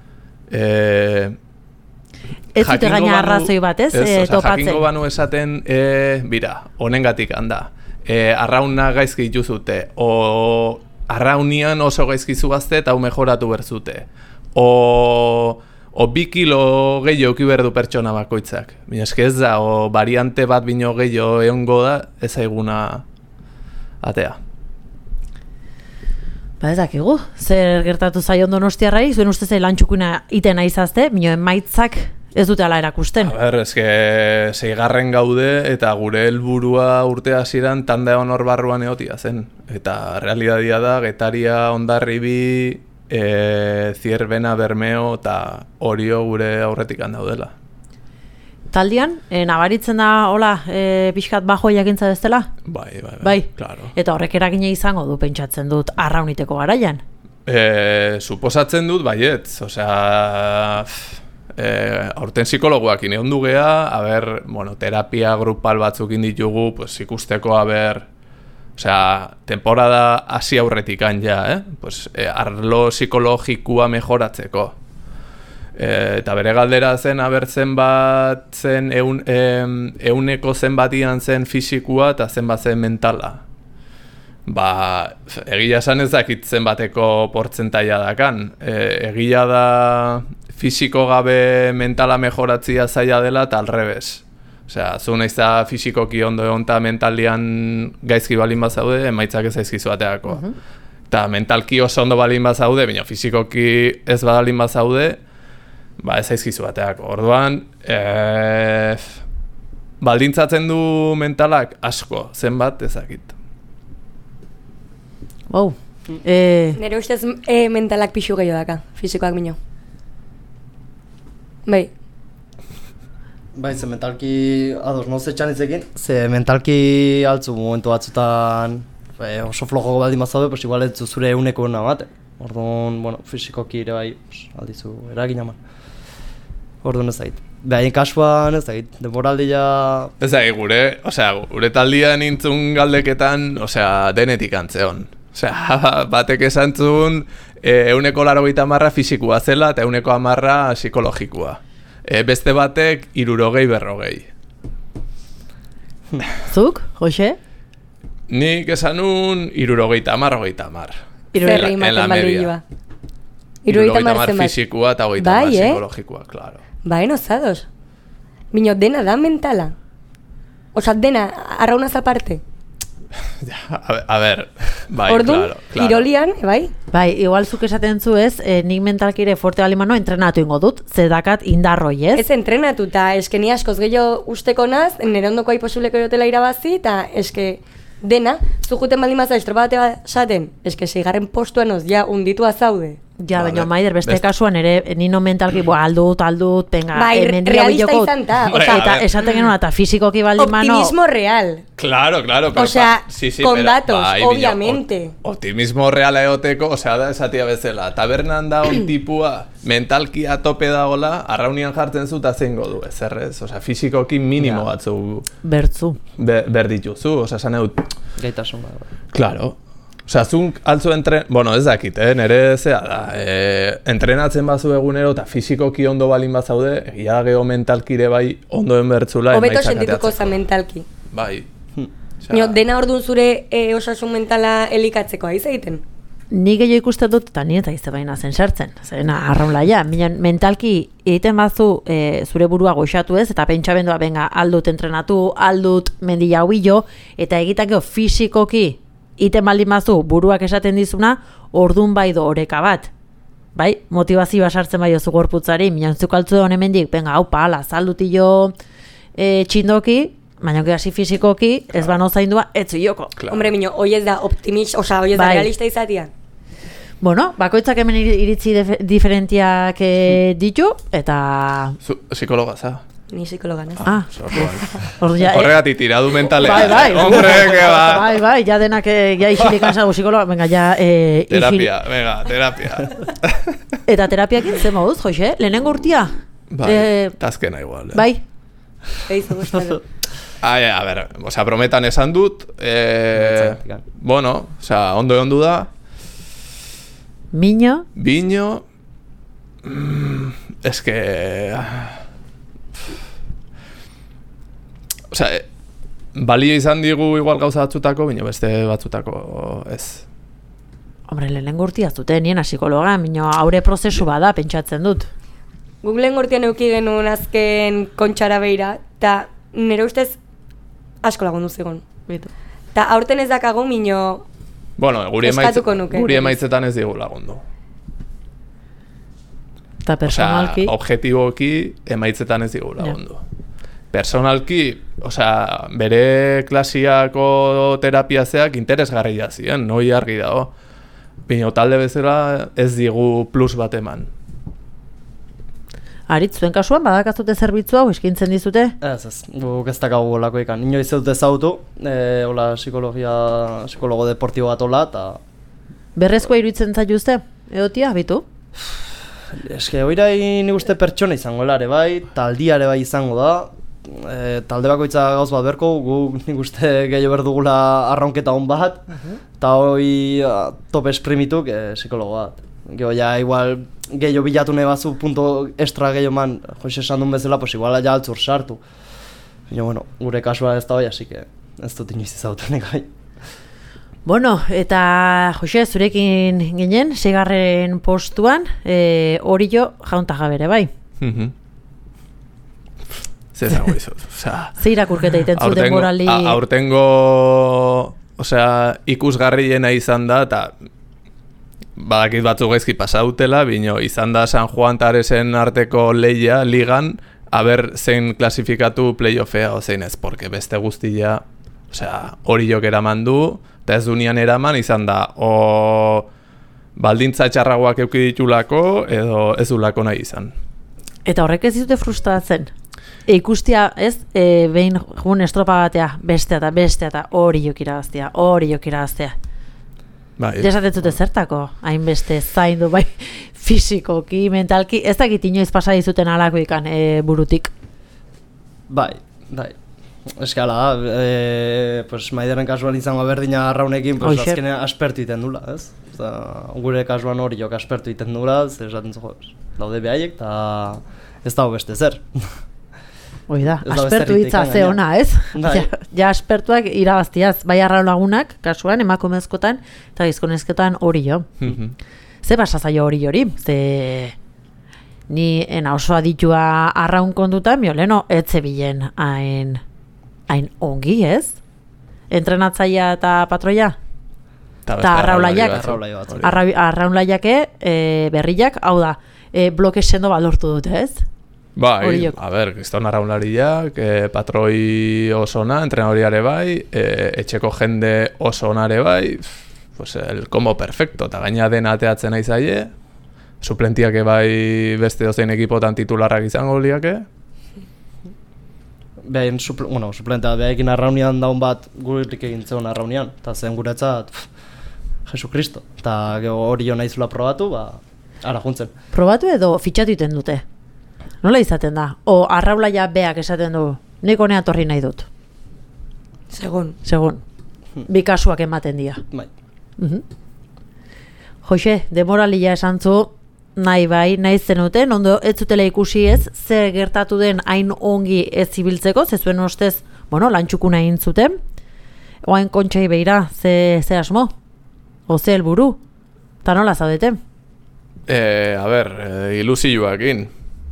Ez dute gaina arrazoi bat, ez? Topatzen. Jakingo banu esaten, bira, honengatik handa. Arrauna gaizki dituzute, o arraunian oso gaizki zugazte eta hau mejoratu berzute. O 2 kilo gehiago euki berdu pertsona bakoitzak. Bina eske ez da, o variante bat bino gehiago egongo da, ez aiguna atea. Ez dakigu, zer gertatu zaion Donostiarrai, zuen uste lan txukuna itena izazte, bino emaitzak ez dute ala erakusten. Eske 6. gaude eta gure helburua urte hasieran tanda honor barruan egotia zen. Eta realidadia da, Getaria, Hondarribi, Zierbena, Bermeo eta Orio gure aurretik daudela. Taldian, nabaritzen da, hola, pixkat bajo jakintza dezela? Bai, claro. Eta horrek eragina izango du, pentsatzen dut, arrauniteko garaian? Suposatzen dut, baiet, osea... aurten psikologoak inehondu geha, terapia grupal batzuk inditugu, pues, ikusteko, osea, temporada hasi aurretikan ja, arlo psikologikua mejoratzeko. Eta bere galdera zen, zen bat zen, euneko zenbatian zen fisikua eta zenbat zen mentala. Egia esan ez dakit zenbateko portzentaia dakan. Egia da fisiko gabe mentala mejoratzia zaila dela eta alrebez. Osea, zu nahiz da fisikoki ondo egon eta mentalian gaizki balin bazaude, emaitzak ez aizkizu bateako. Eta mentalki oso ondo balin bazaude, baina fisikoki ez badalin bazaude, ez aizkizu bateako. Orduan, baldintzatzen du mentalak asko, zenbat ezakit. Wow. Nere ustez mentalak pixu gehiago daka, fisikoak bino. Bai, ze mentalki ados nozetxan izekin, ze mentalki altzu momentu batzutan oso flojo baldin bazaude, pues igual ez zure euneko namate. Orduan, fisikoki ere bai, aldizu eragin aman. Orduan ez dakit. Behaien kasuan ez dakit, denboraldia... Ez dakit, gure taldia nintzun galdeketan, denetik antzeon. Batek esantzun, 180 fisikua zela eta 110 psikologikua. Beste batek 60-40. Zuk, Jose? Nik esanun 60-30. Zer rimaten baldin 60 fisikua eta 30 psikologikua, klaro. No zadoz. Bino, dena da mentala. Osa, dena, arraunaz aparte. Orduan, claro. Irolian, bai? Bai, igual zuk esaten zu ez, nik mentalkire forte balimano entrenatu ingo dut, zedakat indarroi, ez? Ez entrenatu, eta eske ni askoz gehiago usteko naz, nire ondoko aiposuleko jotela irabazi, eta eske dena, zu juten baldin maza estropa bate esaten, eske 6. postuan oz, ja, unditua zaude. Ja, baina Maider, beste kasuan ere, nino mentalki, aldut, penga, realista izan ta. Eta esaten genuen, eta fizikoki baldin mano... Optimismo real. Claro. Osea, con datos, obviamente. Optimismo reala eoteko, da esatia bezala. Tabernan da on tipua, mentalki atope dagola, arraunian jartzen zu eta zeingo du, ez errez. Osea, fizikoki minimo batzu... Bertzu. Berdituzu, zan eut... Gaitasun bat. Claro. Osea, zunk altzu bueno, ez dakit, nere zea da, entrenatzen bazu egunero eta fisikoki ondo balin bazaude, egia geho mentalkire bai ondoen bertzula hobeto sentituko za mentalki. Bai. Dena orduan zure osasun mentala elikatzeko aiz egiten? Ni gehiago ikusten dut, eta ni eta izte baina zen sartzen. Zerena, arraunlaia, mentalki egiten bazu zure burua goxatu ez, eta pentsabendua, benga, aldut entrenatu, aldut mendila huilo, eta egitakeo fisikoki egiten baldin bazu buruak esaten dizuna, ordun bai do oreka bat. Bai, motivazioa sartzen bai oso gorputzari, minantzuk altzu da honemendik, benga, hau pala, zaldutillo txindoki, baina hasi fisikoki, ez bano zaindua, etzu joko. Claro. Hombre, miño, hoi ez da optimist, oza, hoi ez da realista izatia. Bueno, bakoitzak hemen iritzi diferentiak ditu, eta... Psikologa, za? Ni psikologa, nez. Horregatik tiradu mentalea. Bai. Hombre, que va. Bai, ja denak ja isilik anzago psikologa, venga, ja... Terapia. Eta terapiakin zen moduz, Jose? Lehenengo urtia? Bai, tazkena igual. Bai. Eizu gustatu. A ver, osea, prometan esan dut, bueno, osea, ondo da. Miño? Biño, es que... Osea, balio izan digu igual gauza batzutako, biño beste batzutako ez. Hombre, lehenengo urtia zuten, nien psikologa, miño aurre prozesu bada, pentsatzen dut. Guk lehen urtean euki genuen azken kontxara beira, eta nire ustez asko lagundu zigun. Eta aurten ez dakago miño... Bueno, guri emaitzetan ez digu lagundu. Eta personalki... Osea, objetiboki emaitzetan ez digu lagundu. Personalki, osea, bere klasiako terapiazeak interesgarria ziren, noi argi dago. Bino talde bezala ez digu plus bat eman. Aritz, zuen kasuan, badakazute zerbitzu hau eskintzen dizute? Ez, guk ez dakagu olako ikan. Inoiz ez dut ezautu, hola psikologo deportibo bat hola, eta... Berrezkoa iruditzen zaituzte, edotia, bitu? Eske, oirai nik uste pertsona izango ere bai, taldiare bai izango da, talde bakoitza gauz bat berko, guk nik uste gehiago berdugula arraunketa hon bat, eta hoi top esprimituk psikologo bat. Gero ja, igual, gehiago bilatu nahi bazu, punto extra gehiago man, Jose esan duen bezala, pues igual ja altzur sartu. Baina, bueno, gure kasua ez da hoi, así que ez dut inoiz izautu gai. Bueno, eta Jose, zurekin ginen, 6. postuan, hori jo jaunta jabere, bai? Zezago izut, osea... Ze irakurketa iten zuten morali... Aurtengo, osea, ikusgarriena izan da, eta... Badakit batzuk gaizki pasautela, bino izan da San Juan eta Aresen arteko leia, ligan, haber zein klasifikatu playoffea ozein ez, porque beste guztia, osea, hori jok eraman du, eta ez dunian eraman izan da, o baldintza txarragoak euki ditulako, edo ez dulako nahi izan. Eta horrek ez ditute frustratzen? Ikustia, ez, behin jun estropa batea, bestea eta hori jok irabaztea. Desatetzute zertako, hainbeste zaindu, bai, fisikoki, mentalki, ez dakit inoiz pasa dizuten alako ikan burutik. Bai. Eskala da, pues Maideren kasuan izango berdina arraunekin, pues azkenean aspertu iten dula, ez? Gure kasuan hori jok aspertu iten dula, zer esaten zuko, daude behaiek, eta ez dago beste zer. Hoi da, aspertu hitza ze ona, ez? Ja aspertuak irabaztiaz, bai arraun lagunak, kasuan, emakumezkotan, eta gizkonezkotan hori jo. Ze basa zaio hori? Ze ni oso aditua arraun kondutan, mioleno, etze bilen hain ongi, ez? Entrenatzaia eta patroia? Eta arraunlaiake berriak, hau da, bloke sendo balortu dute, ez? Bai, a ber, gizton arraunlariak, patroi osona, entrenadoriare bai, etxeko jende osonare bai, pues el combo perfecto, eta gaina dena ateatzen nahi zaie, suplentiak bai beste dozein ekipotan titularrak izango liake. Behin, suplentea behekin arraunian daun bat gurik egin zegoen arraunian, eta zen guretzat, Jesucristo, eta hori jo nahizula probatu, ara juntzen. Probatu edo fitxatu iten dute? Nola izaten da? O arraulaia beak esaten du, nik honea torri nahi dut? Segun. Bi kasuak ematen dira. Bai. Jose, demoralia esan zu, nahi zenuten, ondo ez zutela ikusi ez, zer gertatu den hain ongi ez zibiltzeko, ze zuen ustez, lantxukuna egin zuten, oain kontxai beira, ze asmo, o ze helburu, eta nola zaudeten? Ilusioakin.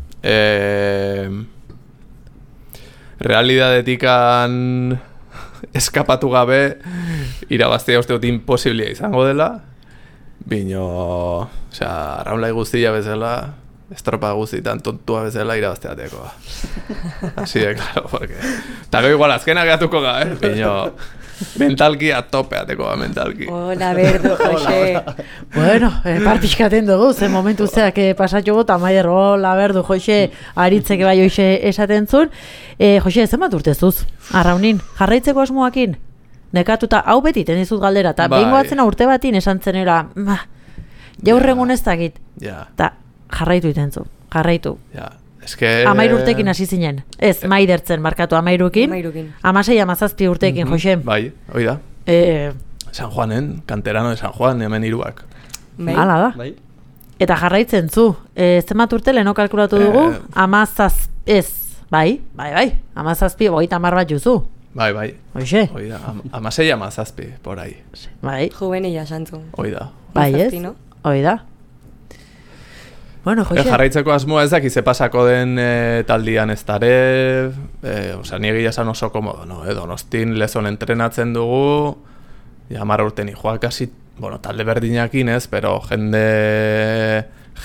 Realidadetikan eskapatu gabe irabaztea uste dut imposiblia izango dela. Bino, arraunlai guztia bezala, estropa guztietan tontua bezala irabazteatekoa. Así de claro, porque... Eta igual azkenak gatuko ga, Bino, mentalki atopeatekoa, mentalki. Hola, berdu, Jose. Bueno, partixkaten dugu, zen momentu zeak pasatxo eta maider, hola, berdu, Jose, aritzeke bai hoxe esaten zuen. Jose, zenbat urtezuz, arraunin, jarraitzeko asmoakin? Nekatuta, hau beti tenizut galdera, eta behin goatzena urte batin esan zenera, jaurrengun ez dakit, eta jarraitu itenzu, jarraitu. Amairu urtekin hasi zinen, ez, maidertzen, markatu amairukin, 16-17 urtekin, Jose. Bai, hoi da. San Juanen, kanterano de San Juan, hemen iruak. Hala da. Eta jarraitzen zu, zenbat urte leheno kalkulatu dugu, 17, bai, 17, 30 bat juzu. Bai. Oixe. Oida, 16-17, por ahí. Bai. Juvenila santzu. Oida. Bai, ez? Oida. Bueno, Jose. Jarraitzeko asmoa ez dakize pasako den taldian ez dare, nire esan oso komodo, no? Donostin lezon entrenatzen dugu, 10 urte ni joak hasi, talde berdinakin ez, pero jende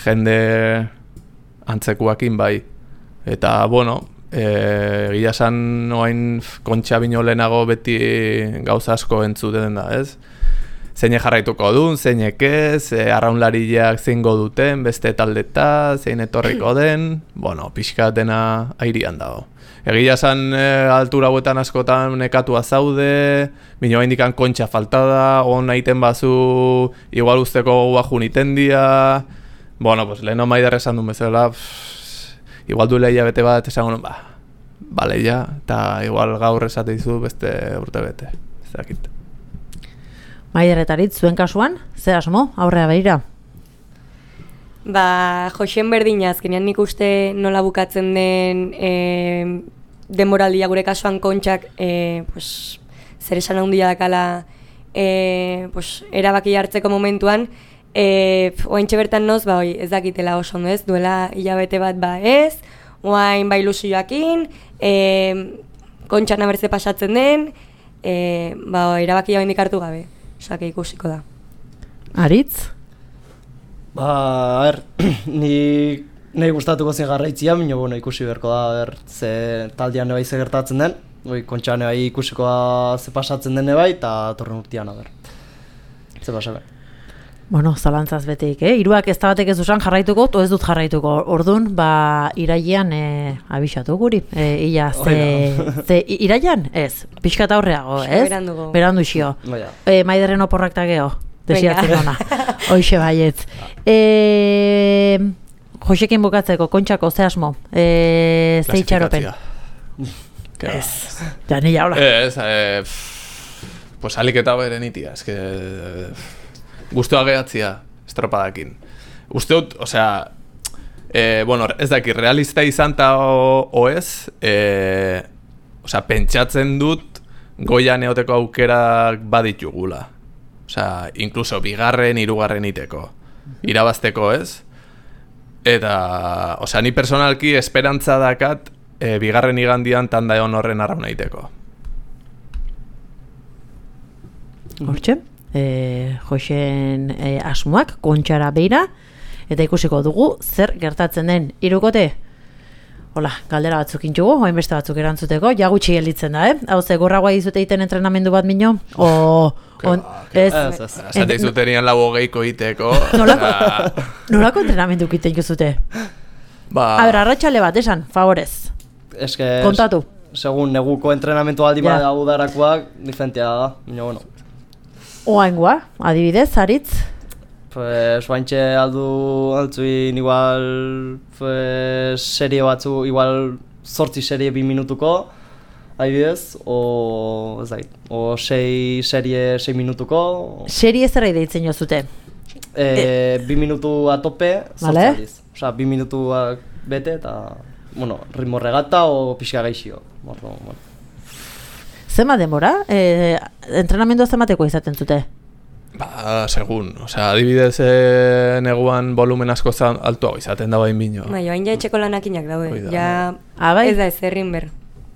antzekuakin bai. Eta, egia esan oain kontxa bino lehenago beti gauza asko entzuten da, ez? Zeine jarraituko duen, zeinek ez, arraunlariak zeingo duten, beste taldeta, zein etorriko den, pixka dena airian dago. Egia esan altura hauetan askotan nekatua zaude, bino indikan kontxa faltada, on aiten bazu, igual usteko guajun itendia, leheno maider esan duen bezala, igual du lehia bete bat, esan lehia, eta igual gaur esate dizu beste urte bete, ez dakit. Maiderretarit, zuen kasuan, ze asmo, aurrea behira? Joxen berdina, azkenean nik uste nola bukatzen den denboraldia gure kasuan kontxak zer esan handia dakala erabaki hartzeko momentuan, oaintxe bertan noz, ez dakitela oso ondo ez, duela hilabete bat ez, oain ilusioakin, kontxan abertze pasatzen den, erabaki jabendik hartu gabe, osake ikusiko da. Aritz? Nahi gustatuko zen garraitzia, baina ikusi beharko da, ze taldean ebai ze gertatzen den, kontxan ebai ikusiko da ze pasatzen den ebai, eta torren urtean, ze pasabe. Zalantzaz beteik, Hiruak ez da batek ez dusan jarraituko, to ez dut jarraituko. Orduan, irailean abixatu guri. Irailean? Ez, pixkat aurreago, ez? Berandu xio. Maiderren oporrak ta geho, desiatzen ona. Hoixe baietz. Josekin bukatzeko, kontxako, ze asmo? Ze itxaropen? Ez. Ja, nila hola. Pues alik eta beren itia, guztua gehatzia estropadakin. Usteut, ez daki, realista izan eta o ez, pentsatzen dut goian eoteko aukerak baditugula. Inkluso bigarren, hirugarren iteko. Irabazteko ez. Eta, ni personalki esperantza dakat bigarren igandian tanda egon horren arrauna iteko. Hortxe? Joxen asmoak kontxara beira eta ikusiko dugu zer gertatzen den. Hirukote, hola, galdera batzuk intxugu, oain beste batzuk erantzuteko, ja gutxi gelditzen da, hau ze gorragoa izute egiten entrenamendu bat mino? Zate izutenian lau hogeiko iteko. Nolako entrenamendu egiten juzute? Arratxale bat, esan, favorez. Kontatu. Segun neguko entrenamentu aldi bat dago darakoak, diferentia da, baina Oaingoa, adibidez, Aritz? Oaintxe altzuin igual serie batzu, igual 8 serie 2 minutuko, adibidez, o 6 minutuko. Serie zerra deitzen jozute? 2 minutu atope, Vale. zortzaliz. Osa, 2 minutuak bete eta, bueno, ritmo regata o pixka gaixio. Bueno. Zema denbora? Entrenamendua zemateko izaten zute? Ba, segun. Osea, adibidez, neguan volumen asko altuago izaten da bain bino. Bai, baina etxeko lanakinak daude. Hoi da. Ja, Bai? ez da ez errin ber.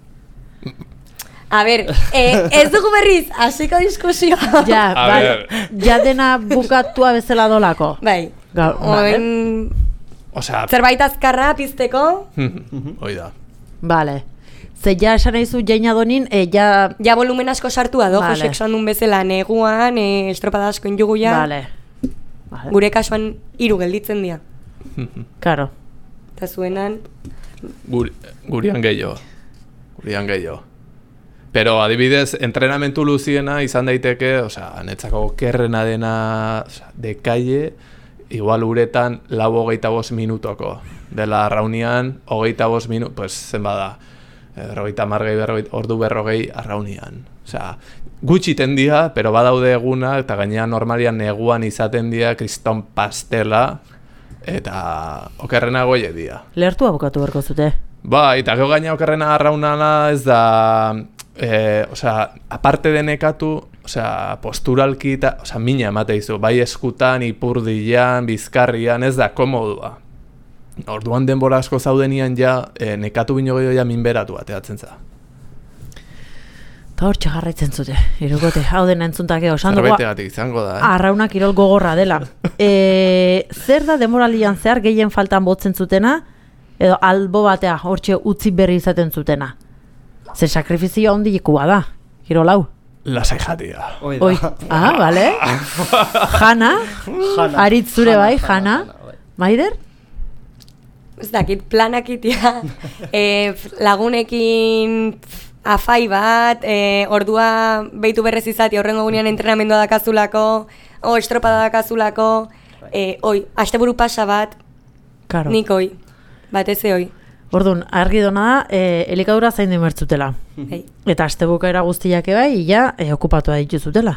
A ber, ez dugu berriz, hasiko diskusioa. Ja, A bai, ber. ja dena bukatua bezala dolako. Bai, Vale. Osea, zerbait azkarra pizteko, hoi da. Vale. Ze ja esan nahi zu jaina donin, ja... ja volumen asko sartua do, Vale. Josek esan duen bezala neguan, estropada asko injugu ja, Vale. Vale. gure kasuan 3 gelditzen dira. Karo. Eta zuenan, Gurian gehiago. Pero adibidez, entrenamentu luziena izan daiteke, osea, netzako kerrena dena, osea, de calle, igual uretan 25 minutoko. Dela arraunian, 25 minutu, pues zenba da, 30 ordu berrogei arraunian. Osea, gutxi tendia, pero badaude eguna, eta gainean normalian neguan izaten dira kriston pastela, eta okerrena goie dira. Lertua bukatu berko zute. Ba, eta gero gaina okerrena arraunana ez da, osea, aparte denekatu, osea, posturalki eta, osea, mina emate izu, bai eskutan, ipurdian, bizkarrian, ez da komodua. Orduan denbora asko zaudenian ja, nekatu bino gehiago ja minberatu ateatzen za. Eta hor txagarraitzen zute, irukote, hau dena entzuntakeo. Zerbetegatik izango da, Arrauna kirol gogorra dela. Zer da demoralian zehar gehien faltan botzen zutena, edo albo batea hortxe utzi berri izaten zutena? Ze sakrifizioa ondikua da, kirol hau. Lasai jatia. Oi Oi, bale. Jana, aritz zure bai, Jana. bai. Maider? ez dakit, planak itia, lagunekin afai bat, ordua behitu berrez izati, horrengo gunean entrenamendua dakazulako, estropada dakazulako, asteburu pasa bat, Claro. nik hoi, batez hoi. Orduan, argi dona da, elikadura zain demertzutela. Hey. Eta astebukaera guztiak bai, ja, okupatua dituzutela.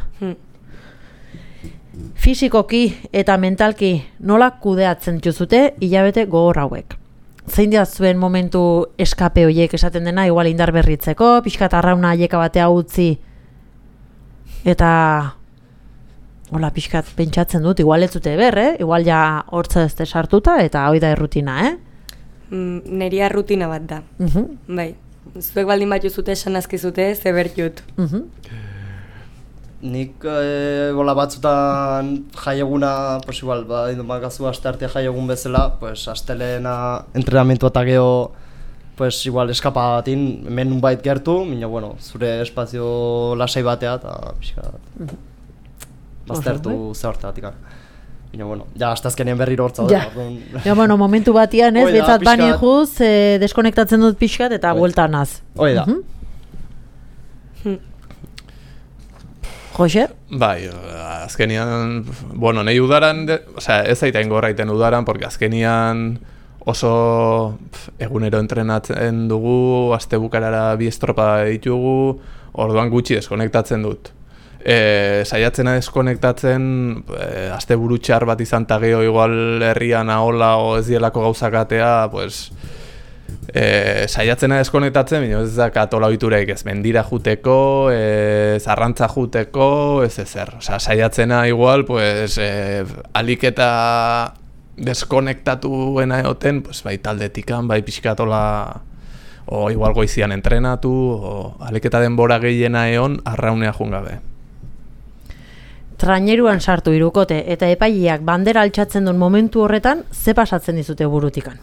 Fisikoki eta mentalki nola kudeatzen dituzute hilabete gogor hauek. Zein dira zuen momentu eskape horiek esaten dena, igual indar berritzeko, pixkat arrauna aieka batea utzi, eta hola pixkat pentsatzen dut, igual ez dute ber, igual ja hortza ez sartuta, eta hoi da errutina, Neria rutina bat da. Bai. Zuek baldin bat juzute esan azkizute, zebertut. Nik bola batzutan jaieguna, pues igual, bakazu aste arte jaiegun bezala, pues astelena entrenamentu eta geho, pues igual eskapa batin, hemen nunbait gertu, mina bueno, zure espazio lasai batea eta pixka baztertu zehorteatik. Mina bueno, ja astazkenean berriro hortza Ja. Ja, bueno, momentu batian ez, Hoi da, betzat bani pixkat. juz, deskonektatzen dut pixkat eta Hoi. bueltan naz. Hoi da. Jose? Bai, azkenian, bueno, nahi udaran, osea, ez zaita ingorraiten udaran, porque azkenian oso egunero entrenatzen dugu, astebukarara 2 estropada ditugu, orduan gutxi deskonektatzen dut. Saiatzena deskonektatzen, asteburu txar bat izan ta geho igual herrian ahola o ez dielako gauzakatea, pues saiatzena deskonektatzen, baina ez dakat hola ohiturek ez mendira juteko, zarrantza juteko, ez ezer. Osea, saiatzena igual, pues alik eta deskonektatuena egoten, pues bai taldetikan, bai pixkatola, o igual goizian entrenatu, o alik eta denbora gehiena egon, arraunea jungabe. Traineruan sartu irukote eta epaileak bandera altxatzen duen momentu horretan, ze pasatzen dizute burutikan?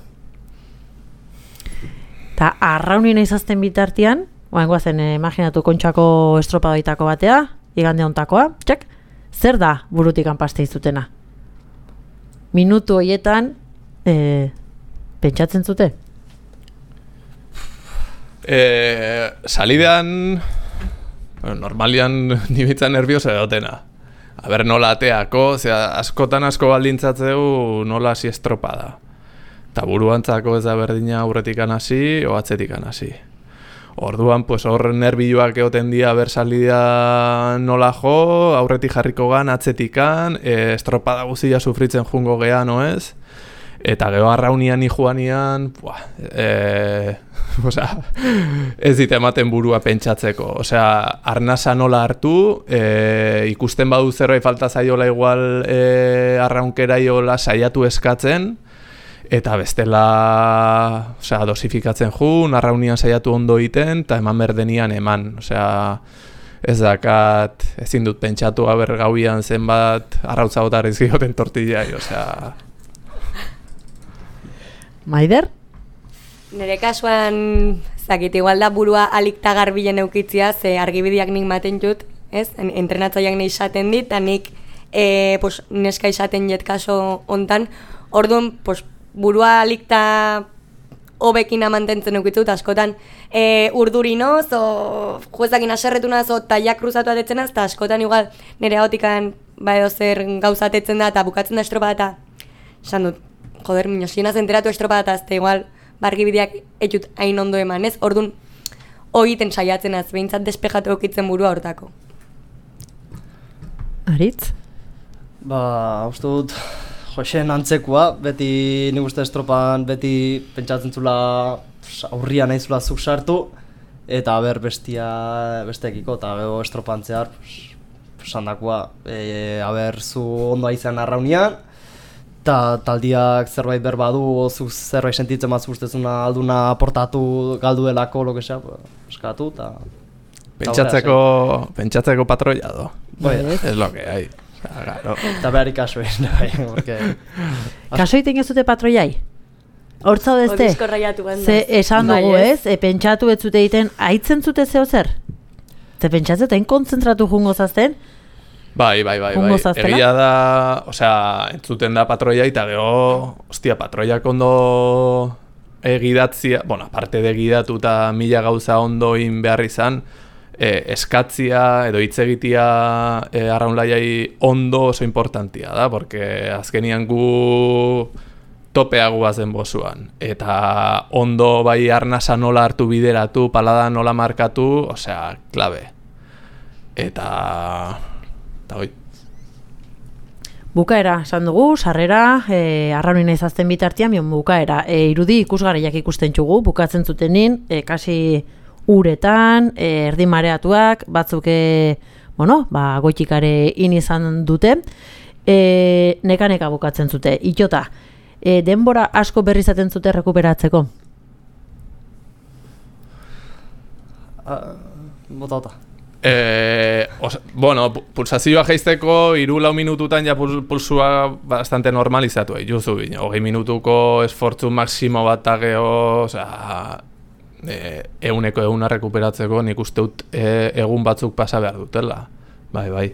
Eta arraunien izazten bitartian, goazen imaginatu Kontxako estropadoitako batea, igande hontakoa, txak, zer da burutikan paste izutena? Minutu horietan, pentsatzen zute? Salidean, normalian nibitzan nerviosa edotena. Aber nola ateako, askotan asko baldintzatzeu nola hasi estropada. Eta buruantzako ez da berdina aurretik hasi o atzetik hasi. Orduan, pues hor nerbiluak egoten dira bersaldia nola jo, aurretik jarriko gan, atzetikan, estropada guztia sufritzen jungo gean, no ez? Eta gero arraunian ijuanian, ez dit ematen burua pentsatzeko. Osea, arnasa nola hartu, ikusten badu zerbait falta zaiola igual arraunkera iola saiatu eskatzen, eta bestela, osea, dosifikatzen jun, arraunian saiatu ondo egiten, eta eman berdenian eman. Osea, ez dakat, ezin dut pentsatu gaber gauian zenbat arrautza botarriz gioten tortillai, osea... Maider? Nire kasuan, zakit, igual da burua alikta garbilen eukitzia, ze argibideak nik maten jut, ez? Entrenatzaileak nahi izaten dit, eta nik neska izaten jet kaso hontan, orduan, burua alikta hobekin mantentzen eukitzut, askotan urdurinoz, o juezakin aserretunaz, o taiak kruzatu atetzenaz, eta askotan igual nire haotikan edo zer gauzatetzen da, eta bukatzen da estropa eta esan dut, joder, minosienaz enteratu estropa eta azte igual bargibideak etxut hain ondo eman, ez? Orduan, hogiten saiatzen az, behintzat despejatu eukitzen burua hortako. Aritz? Uste dut, Joxen antzekoa, beti nik uste estropan, beti pentsatzen zula aurria nahi zula zuk sartu, eta besteekiko, eta gero estropan zehar, sandakoa, zu ondo izan arraunian, eta taldiak zerbait berbadu, zuk zerbait sentitzen bat ustezuna alduna aportatu galduelako, lokesea, eskatu, eta... Pentsatzeko patroia do. Ez lo que hai. Claro. Eta behar ikaso egin, porque... Kaso egiten gezute patroiai? Hortza odezte? Odizko raiatu ganda. Ze esan dugu ez, pentsatu ez zute egiten, aitzen zute zeo zer? Ze pentsatzen kontzentratu jungo zazten? Bai. Egia da, osea, entzuten da patroia eta gero, patroiak ondo egidatzia, aparte de egidatu eta mila gauza ondo in behar izan, eskatzia edo hitz egitea arraunlaiai ondo oso importantia da, porque azkenian gu topea guazen bozuan. Eta ondo bai arnasa nola hartu bideratu, palada nola markatu, osea, klabe. Eta hoi. Bukaera, esan dugu, sarrera, arraunin ezazten bitartian, bukaera. Irudi ikusgarriak ikusten txugu, bukatzen zutenin, kasi uretan, erdi mareatuak, batzuk, goitikare in izan dute, neka bukatzen zute. Itxota, denbora asko berri izaten zute rekuperatzeko? Botauta. Pulsazioa jaisteko 3-4 minututan ja pulsua bastante normalizatu juzu bine. 20 minutuko esfortzu maksimo bat ageo, euneko rekuperatzeko nik uste dut egun batzuk pasa behar dutela. Bai.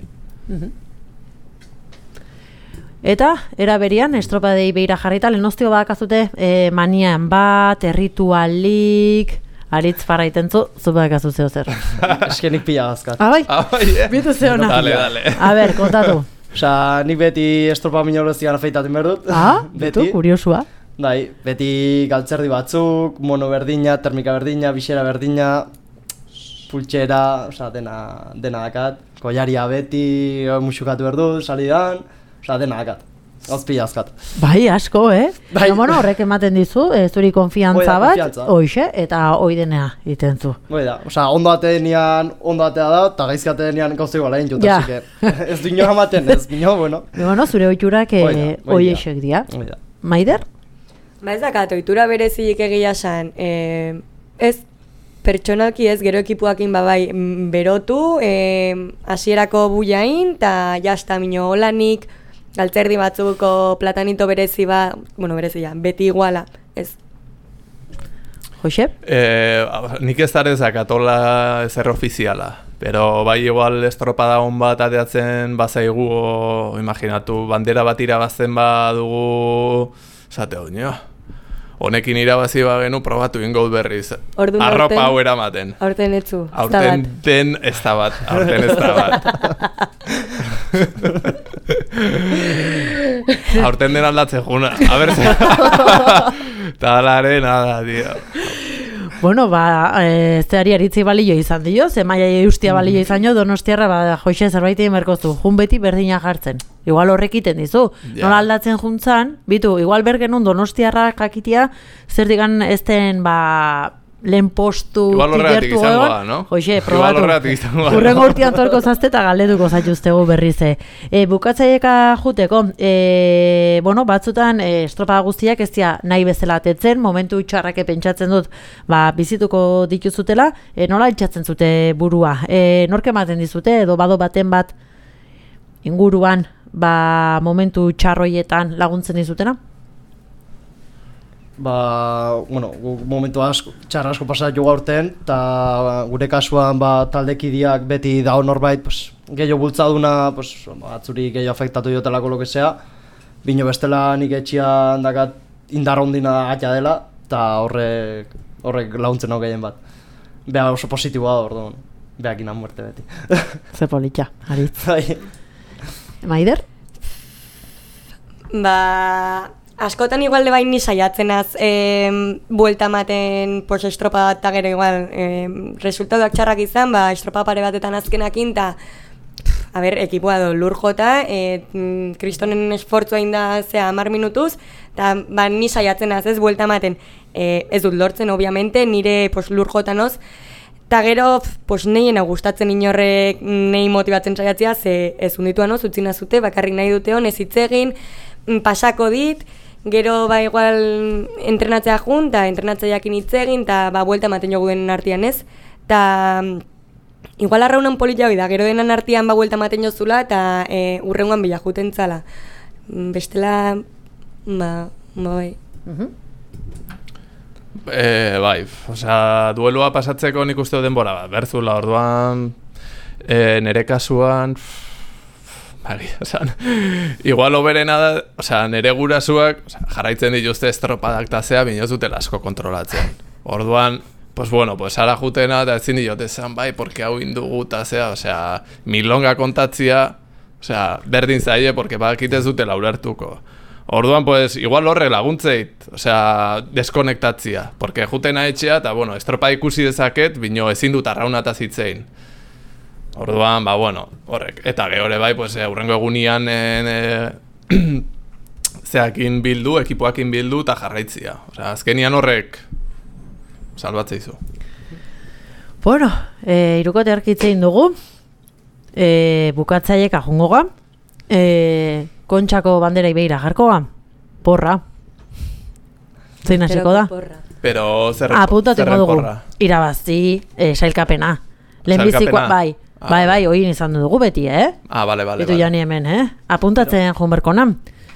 Eta, era berian, estropadei behira jarrita, lehenoztio bakazute manian bat, erritualik... Aritz farraiten zu bakazut zeo zer. Eskenik pila gazkat. Bai? Bitu ze hona. Dale. A ber, kontatu. Nik beti estropa minorozian afeitaten behar dut. Betu, kuriosua. Bai, beti galtzerdi batzuk, mono berdina, termika berdina, bisera berdina, pultxera, dena dakat. Kollaria beti musukatu behar dut, salidan, dena dakat. Azpila azkat. Bai, asko, Bai. Horrek ematen dizu, zuri konfiantza bat, hoxe, eta hoi denea iten zu. Bai da, ondo atenean, ondo atea da, eta gaizki atenean gauzeko alain jut, así ez du inoa ematen, ez du inoa, zure oiturak hoi esek dira. Maider? Ez dakat, oitura berezik egia san, ez pertsonalki ez gero ekipuakin babai berotu, hasierako buiain, eta jazta minio holanik, galtzerdi batzuko platanito berezia, beti iguala, ez. Josep? Nik ez darez akatola ezer ofiziala, pero bai igual estropada hon bat ateatzen bazaigu, imaginatu, bandera bat irabazten badugu, honekin irabazi bagenu probatu ingo berriz. Arropa hau eramaten. Aurten etzu, ez da bat. Aurten den aldatzen juna. A ber, talare nada, tío. Bueno, zeari aritzi balio izan dio, ze maia eustia balio izan jo, Donostiarra, Joxe zerbait egin berkozu, jun beti berdina jartzen. Igual horrek iten dizu. Nola aldatzen juntzan, bitu, igual bergenun Donostiarra kakitia, zer digan ezten, lehen postu igual horregatik izangoa, no? Joxe, probatu. Igual horregatik izangoa. Urrengo urtean torko zazte eta galdetuko zaituztegu berrize. Bukatzaieka juteko, batzutan estropada guztiak ez dira nahi bezala atetzen, momentu txarrake pentsatzen dut bizituko dituzutela, nola itxatzen zute burua? Nork ematen dizute, edo bado baten bat inguruan momentu txarroietan laguntzen dizutena? Momentu txarra asko pasatu gaurten, eta gure kasuan taldekideak beti dago norbait, gehiago bultzaduna, atzuri gehiago afektatu diotelako lo que sea, bino bestela nik etxian dakat indar ondina atia dela, eta horrek laguntzen hau gehien bat. Beha oso positiboa da, orduan, beak inan muerte beti. Ze politxa, aritz. Maider? Askotan igual bain ni saiatzenaz buelta ematen estropa bat eta gero igual resultatuak txarrak izan, estropa pare batetan azkenakin eta ekipoa lur jota, kristonen esfortzua inda 10 minutuz, eta ni saiatzenaz ez buelta ematen ez dut lortzen, obviamente, nire lur jotanoz, eta gero nehiena gustatzen inorrek nehi motibatzen saiatzea, ze ez undituan utzina zute, bakarrik nahi dute hon, ez hitz egin, pasako dit, gero igual entrenatzea jun, eta entrenatzaiakin hitz egin, eta buelta ematen jogu denen artean ez, eta igual arraunan politia da, gero denen artean buelta ematen jozula, eta urrengoan bila juten zala. Bestela, bai. Duelua pasatzeko nik uste denbora bat, berzula orduan, nire kasuan, igual oberena da, nire gurasuak jarraitzen dituzte estropadak eta zea, bino zutela asko kontrolatzen. Orduan, ara jutena eta ezin diote zan, porque hau indugu eta zea, milonga kontatzia, berdin zaie, porque bakitez dutela urartuko. Orduan, igual horre laguntzeit, deskonektatzia, porque jutena etxea eta, estropa ikusi dezaket, bino ezin dut arraunata zitzein. Orduan, horrek. Eta gehore urrengo egunian zeakin bildu, ekipoakin bildu eta jarraitzia. Azkenian horrek salbatzeizu. Bueno, irukote arkitzein dugu. Bukatzaiek ajungoga. Kontxako banderai behira jarkoga. Porra. Zein hasiko da? Pero zerren porra? Irabazi, sailkapena. Lehenbizikoa, bai, oin izan dugu beti, Bale. Bitu jani hemen, Apuntatzen junberkonan.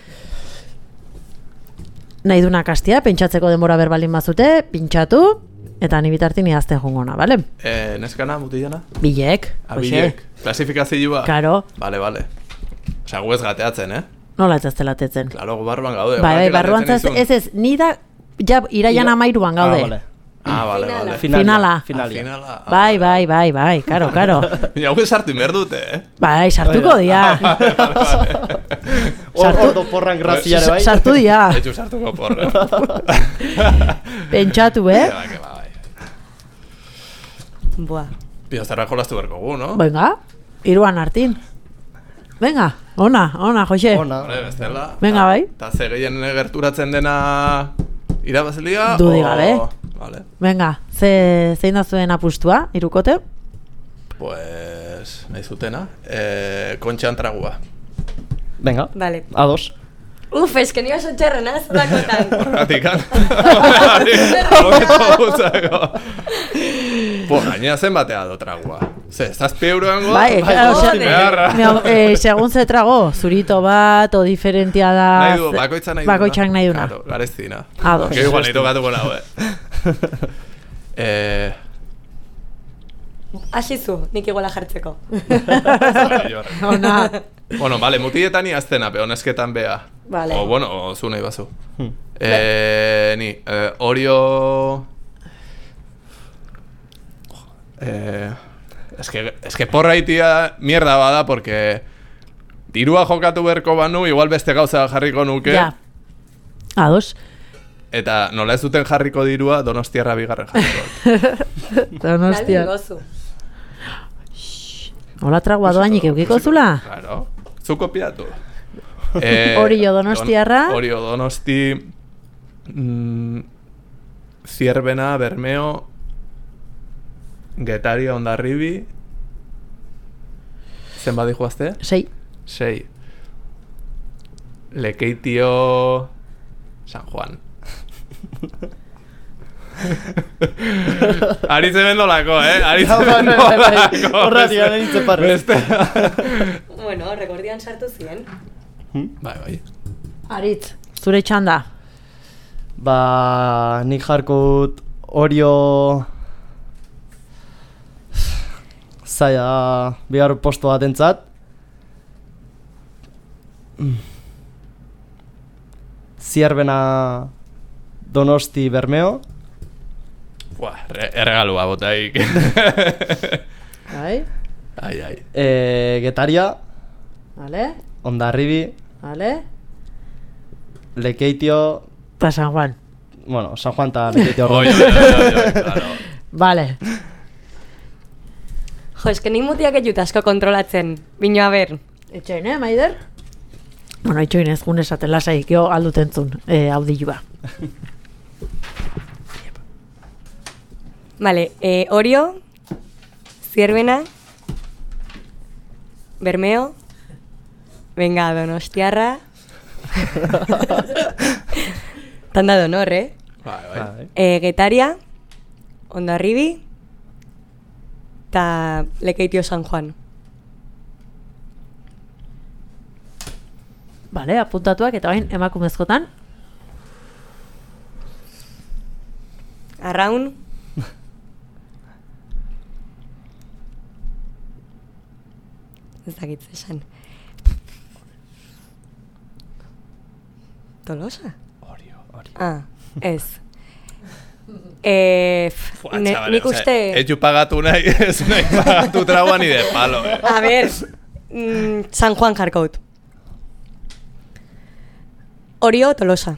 Nahi duna kastia, pentsatzeko denbora berbalin bazute, pintxatu, eta ni bitartin idazten jungona, bale? Neskana, mutilana? Bilek. Bilek, klasifikazioa? Karo. Bale. Gu ez gateatzen, Nola ez delatetzen? Klaro, barruan gaude. Bai, barruan ez, nida, iraian amairuan gaude. Bale. Finala. Bai, karo. Hau sartu inberdute, Bai, sartuko dia. Ordo porran graziare, bai? Sartu dia. Etxu sartuko porra. Pentsatu, Boa. Biozarra jolastu berko gu, no? Venga, iruan hartin. Venga, ona, Joxe. Ona. Bestela. Venga, bai. Ta ze gehien gerturatzen dena irabazilia? Dudi gabe. Vale. Venga, zein da zuen apustua, irukote? Nahi zutena. Kontxan tragua. Venga, Vale. ados. Es que ni oso txerrena, ez dakotan. Horratikan. Gainera zen batea do tragua. Ez €7 Bai, segun ze trago, zurito bat, o diferentia da... Nahi du, bakoitzak nahi duna. Claro, gareztina. Ados. Que igual nahi tokatuko nago, Asizu, nik iguala jartzeko. Ona. Bueno, vale, mutiletan iaztena, honesketan bea. Vale. O zu nahi bazu. Orio... Es que porra itia mierda bada, porque dirua jokatu berko banu, igual beste gauza jarriko nuke. Ja. Ados. Eta nola ez duten jarriko dirua, Donostiarra bigarren jarriko. Donostia. Gozu. Hola tragua doainik eukiko zula? Claro, zu kopiatu. Orio Donostiarra. Orio Donosti, Zierbena, Bermeo, Getaria, Hondarribi, zenbat dihuazte? 6. 6. Lekeitio, San Juan. Ari zemen dolako, Ari zemen dolako. Horratik garen itzeparrez. Bueno, rekordian sartu ziren. Bai. Aritz, zure txanda. Ba, nik jarkut Orio zaila bigar posto bat entzat. Zierbena Donosti Bermeo. Buah, erregalua botaik. Bai, Ai. Getaria, vale, Hondarribi, vale. Lekeitio, Ta San Juan. bueno, San Juan eta Lekeitio Oi, claro. Vale. Jo, eske nik mutiak etxut asko kontrolatzen. Bino, a ber. Etxoin, Maider? Bueno, etxoin ez gune esaten lasaik, jo aldutentzun audilua. Vale, Orio, Zierbena, Bermeo, venga, Donostiarra. Tanda de honor, Bai. Getaria, Hondarribi, eta Lekeitio San Juan. Vale, apuntatuak eta bain emakumezkotan. Arraun, ez dakit esan. Tolosa? Orio. Ah, ez. Nik uste... Ez ju pagatu nahi, ez nahi pagatu traua ni de palo, A ber, San Juan jarkout. Orio, Tolosa.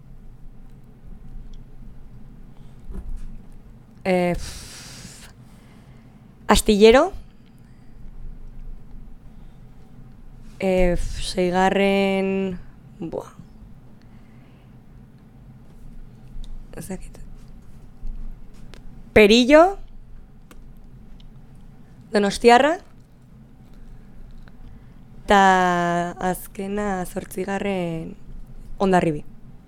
Astillero. Seigarren... Buah. Ez dakit. Perillo. Donostiarra. Ta azkena 8. Hondarribi.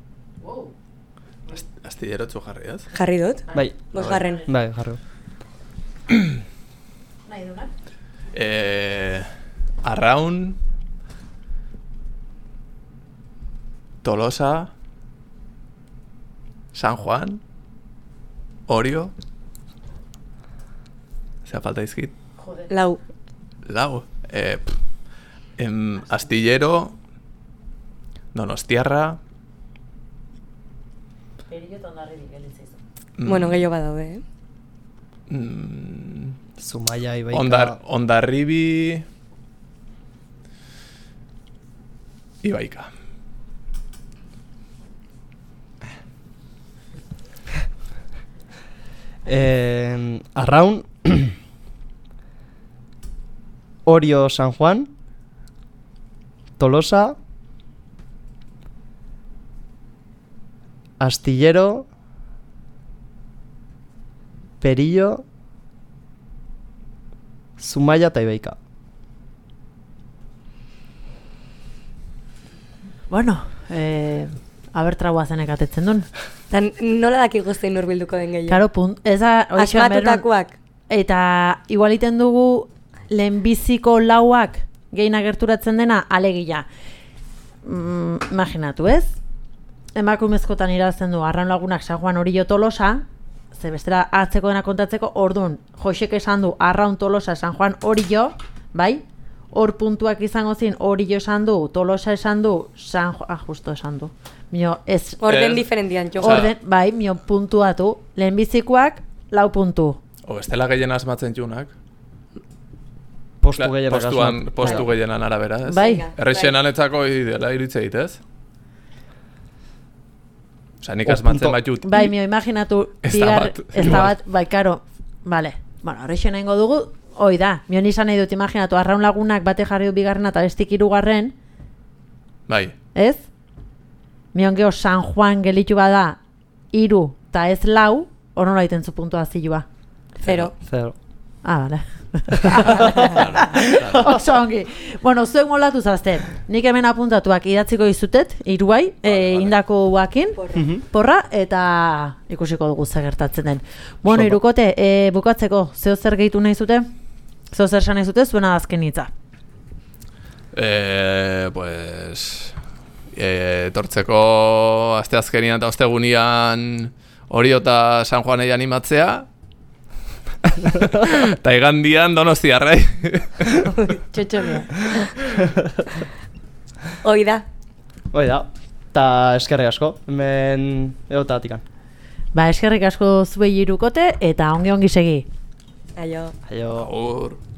Astillero txu jarri, ez? Jarri dut? Bai. 5. Bai, jarri. Nahi dunak? Arraun, Tolosa, San Juan, Orio. Zea falta izkit? Lau. Astillero, Donostiarra. Perillo eta Hondarribi gelitzaizu. Bueno, gehiago badaude, Zumaia, Ibaika. Hondarribi, Ibaika. Arraun, Orio San Juan, Tolosa, Astillero, Perillo, Zumaia eta Ibaika. Bueno, aber tragua zenek atetzen duen. Ta nola daki guztein urbilduko den gehiago? Claro, ez da... Asmatutakoak. Eta igualiten dugu lehenbiziko lauak gehina gerturatzen dena alegia. Imaginatu, ez? Emakumezkotan irabazten du Arraun Lagunak San Juan Orio Tolosa, ze bestera atzeko dena kontatzeko, orduan Joxek esan du Arraun Tolosa San Juan Orio, bai? Hor puntuak izango zin, Orio esan du, Tolosa esan du, San Juan, justo esan du. Mio, ez... Orden diferentian, jo. Orden, bai, mio puntuatu. Lehenbizikoak, 4 puntu. O, estela gehien asmatzen junak. Postu gehienak asmat. Postu gehienan arabera, ez? Bai. Venga. Errexenan etzako dela iritze egitez. Osa, nik asmatzen batut. Bai, mio, imaginatu, ez da bat, bai, karo, vale. Bueno, horrexo nengo dugu, hoi da, mio nizan nahi dut, imaginatu, Arraun Lagunak bate jarri du bigarrena eta bestik 3. Bai. Ez? Mion geho San Juan gelitu bada 3 eta ez 4, hor nola iten zu puntua zilua? 0. Ah, vale. Oso ongi. Bueno, zuek molatu zazte. Nik hemen apuntatuak idatziko izutet, 3 indako guakin, porra, eta ikusiko dugu zer gertatzen den. Bueno, irukote, bukatzeko, zeo zer gehitu nahi zute? Zeo zer esan nahi zute, zuena azken hitza. Pues... etortzeko asteazkenian eta ostegunian Orio eta San Juanei animatzea. Ta igandian Donostiarrei. Txotxoria. Hoi da. Ta eskerrik asko, hemen egotatik. Ba, eskerrik asko zuei irukote eta ongi segi. Aio. Aio. Agur.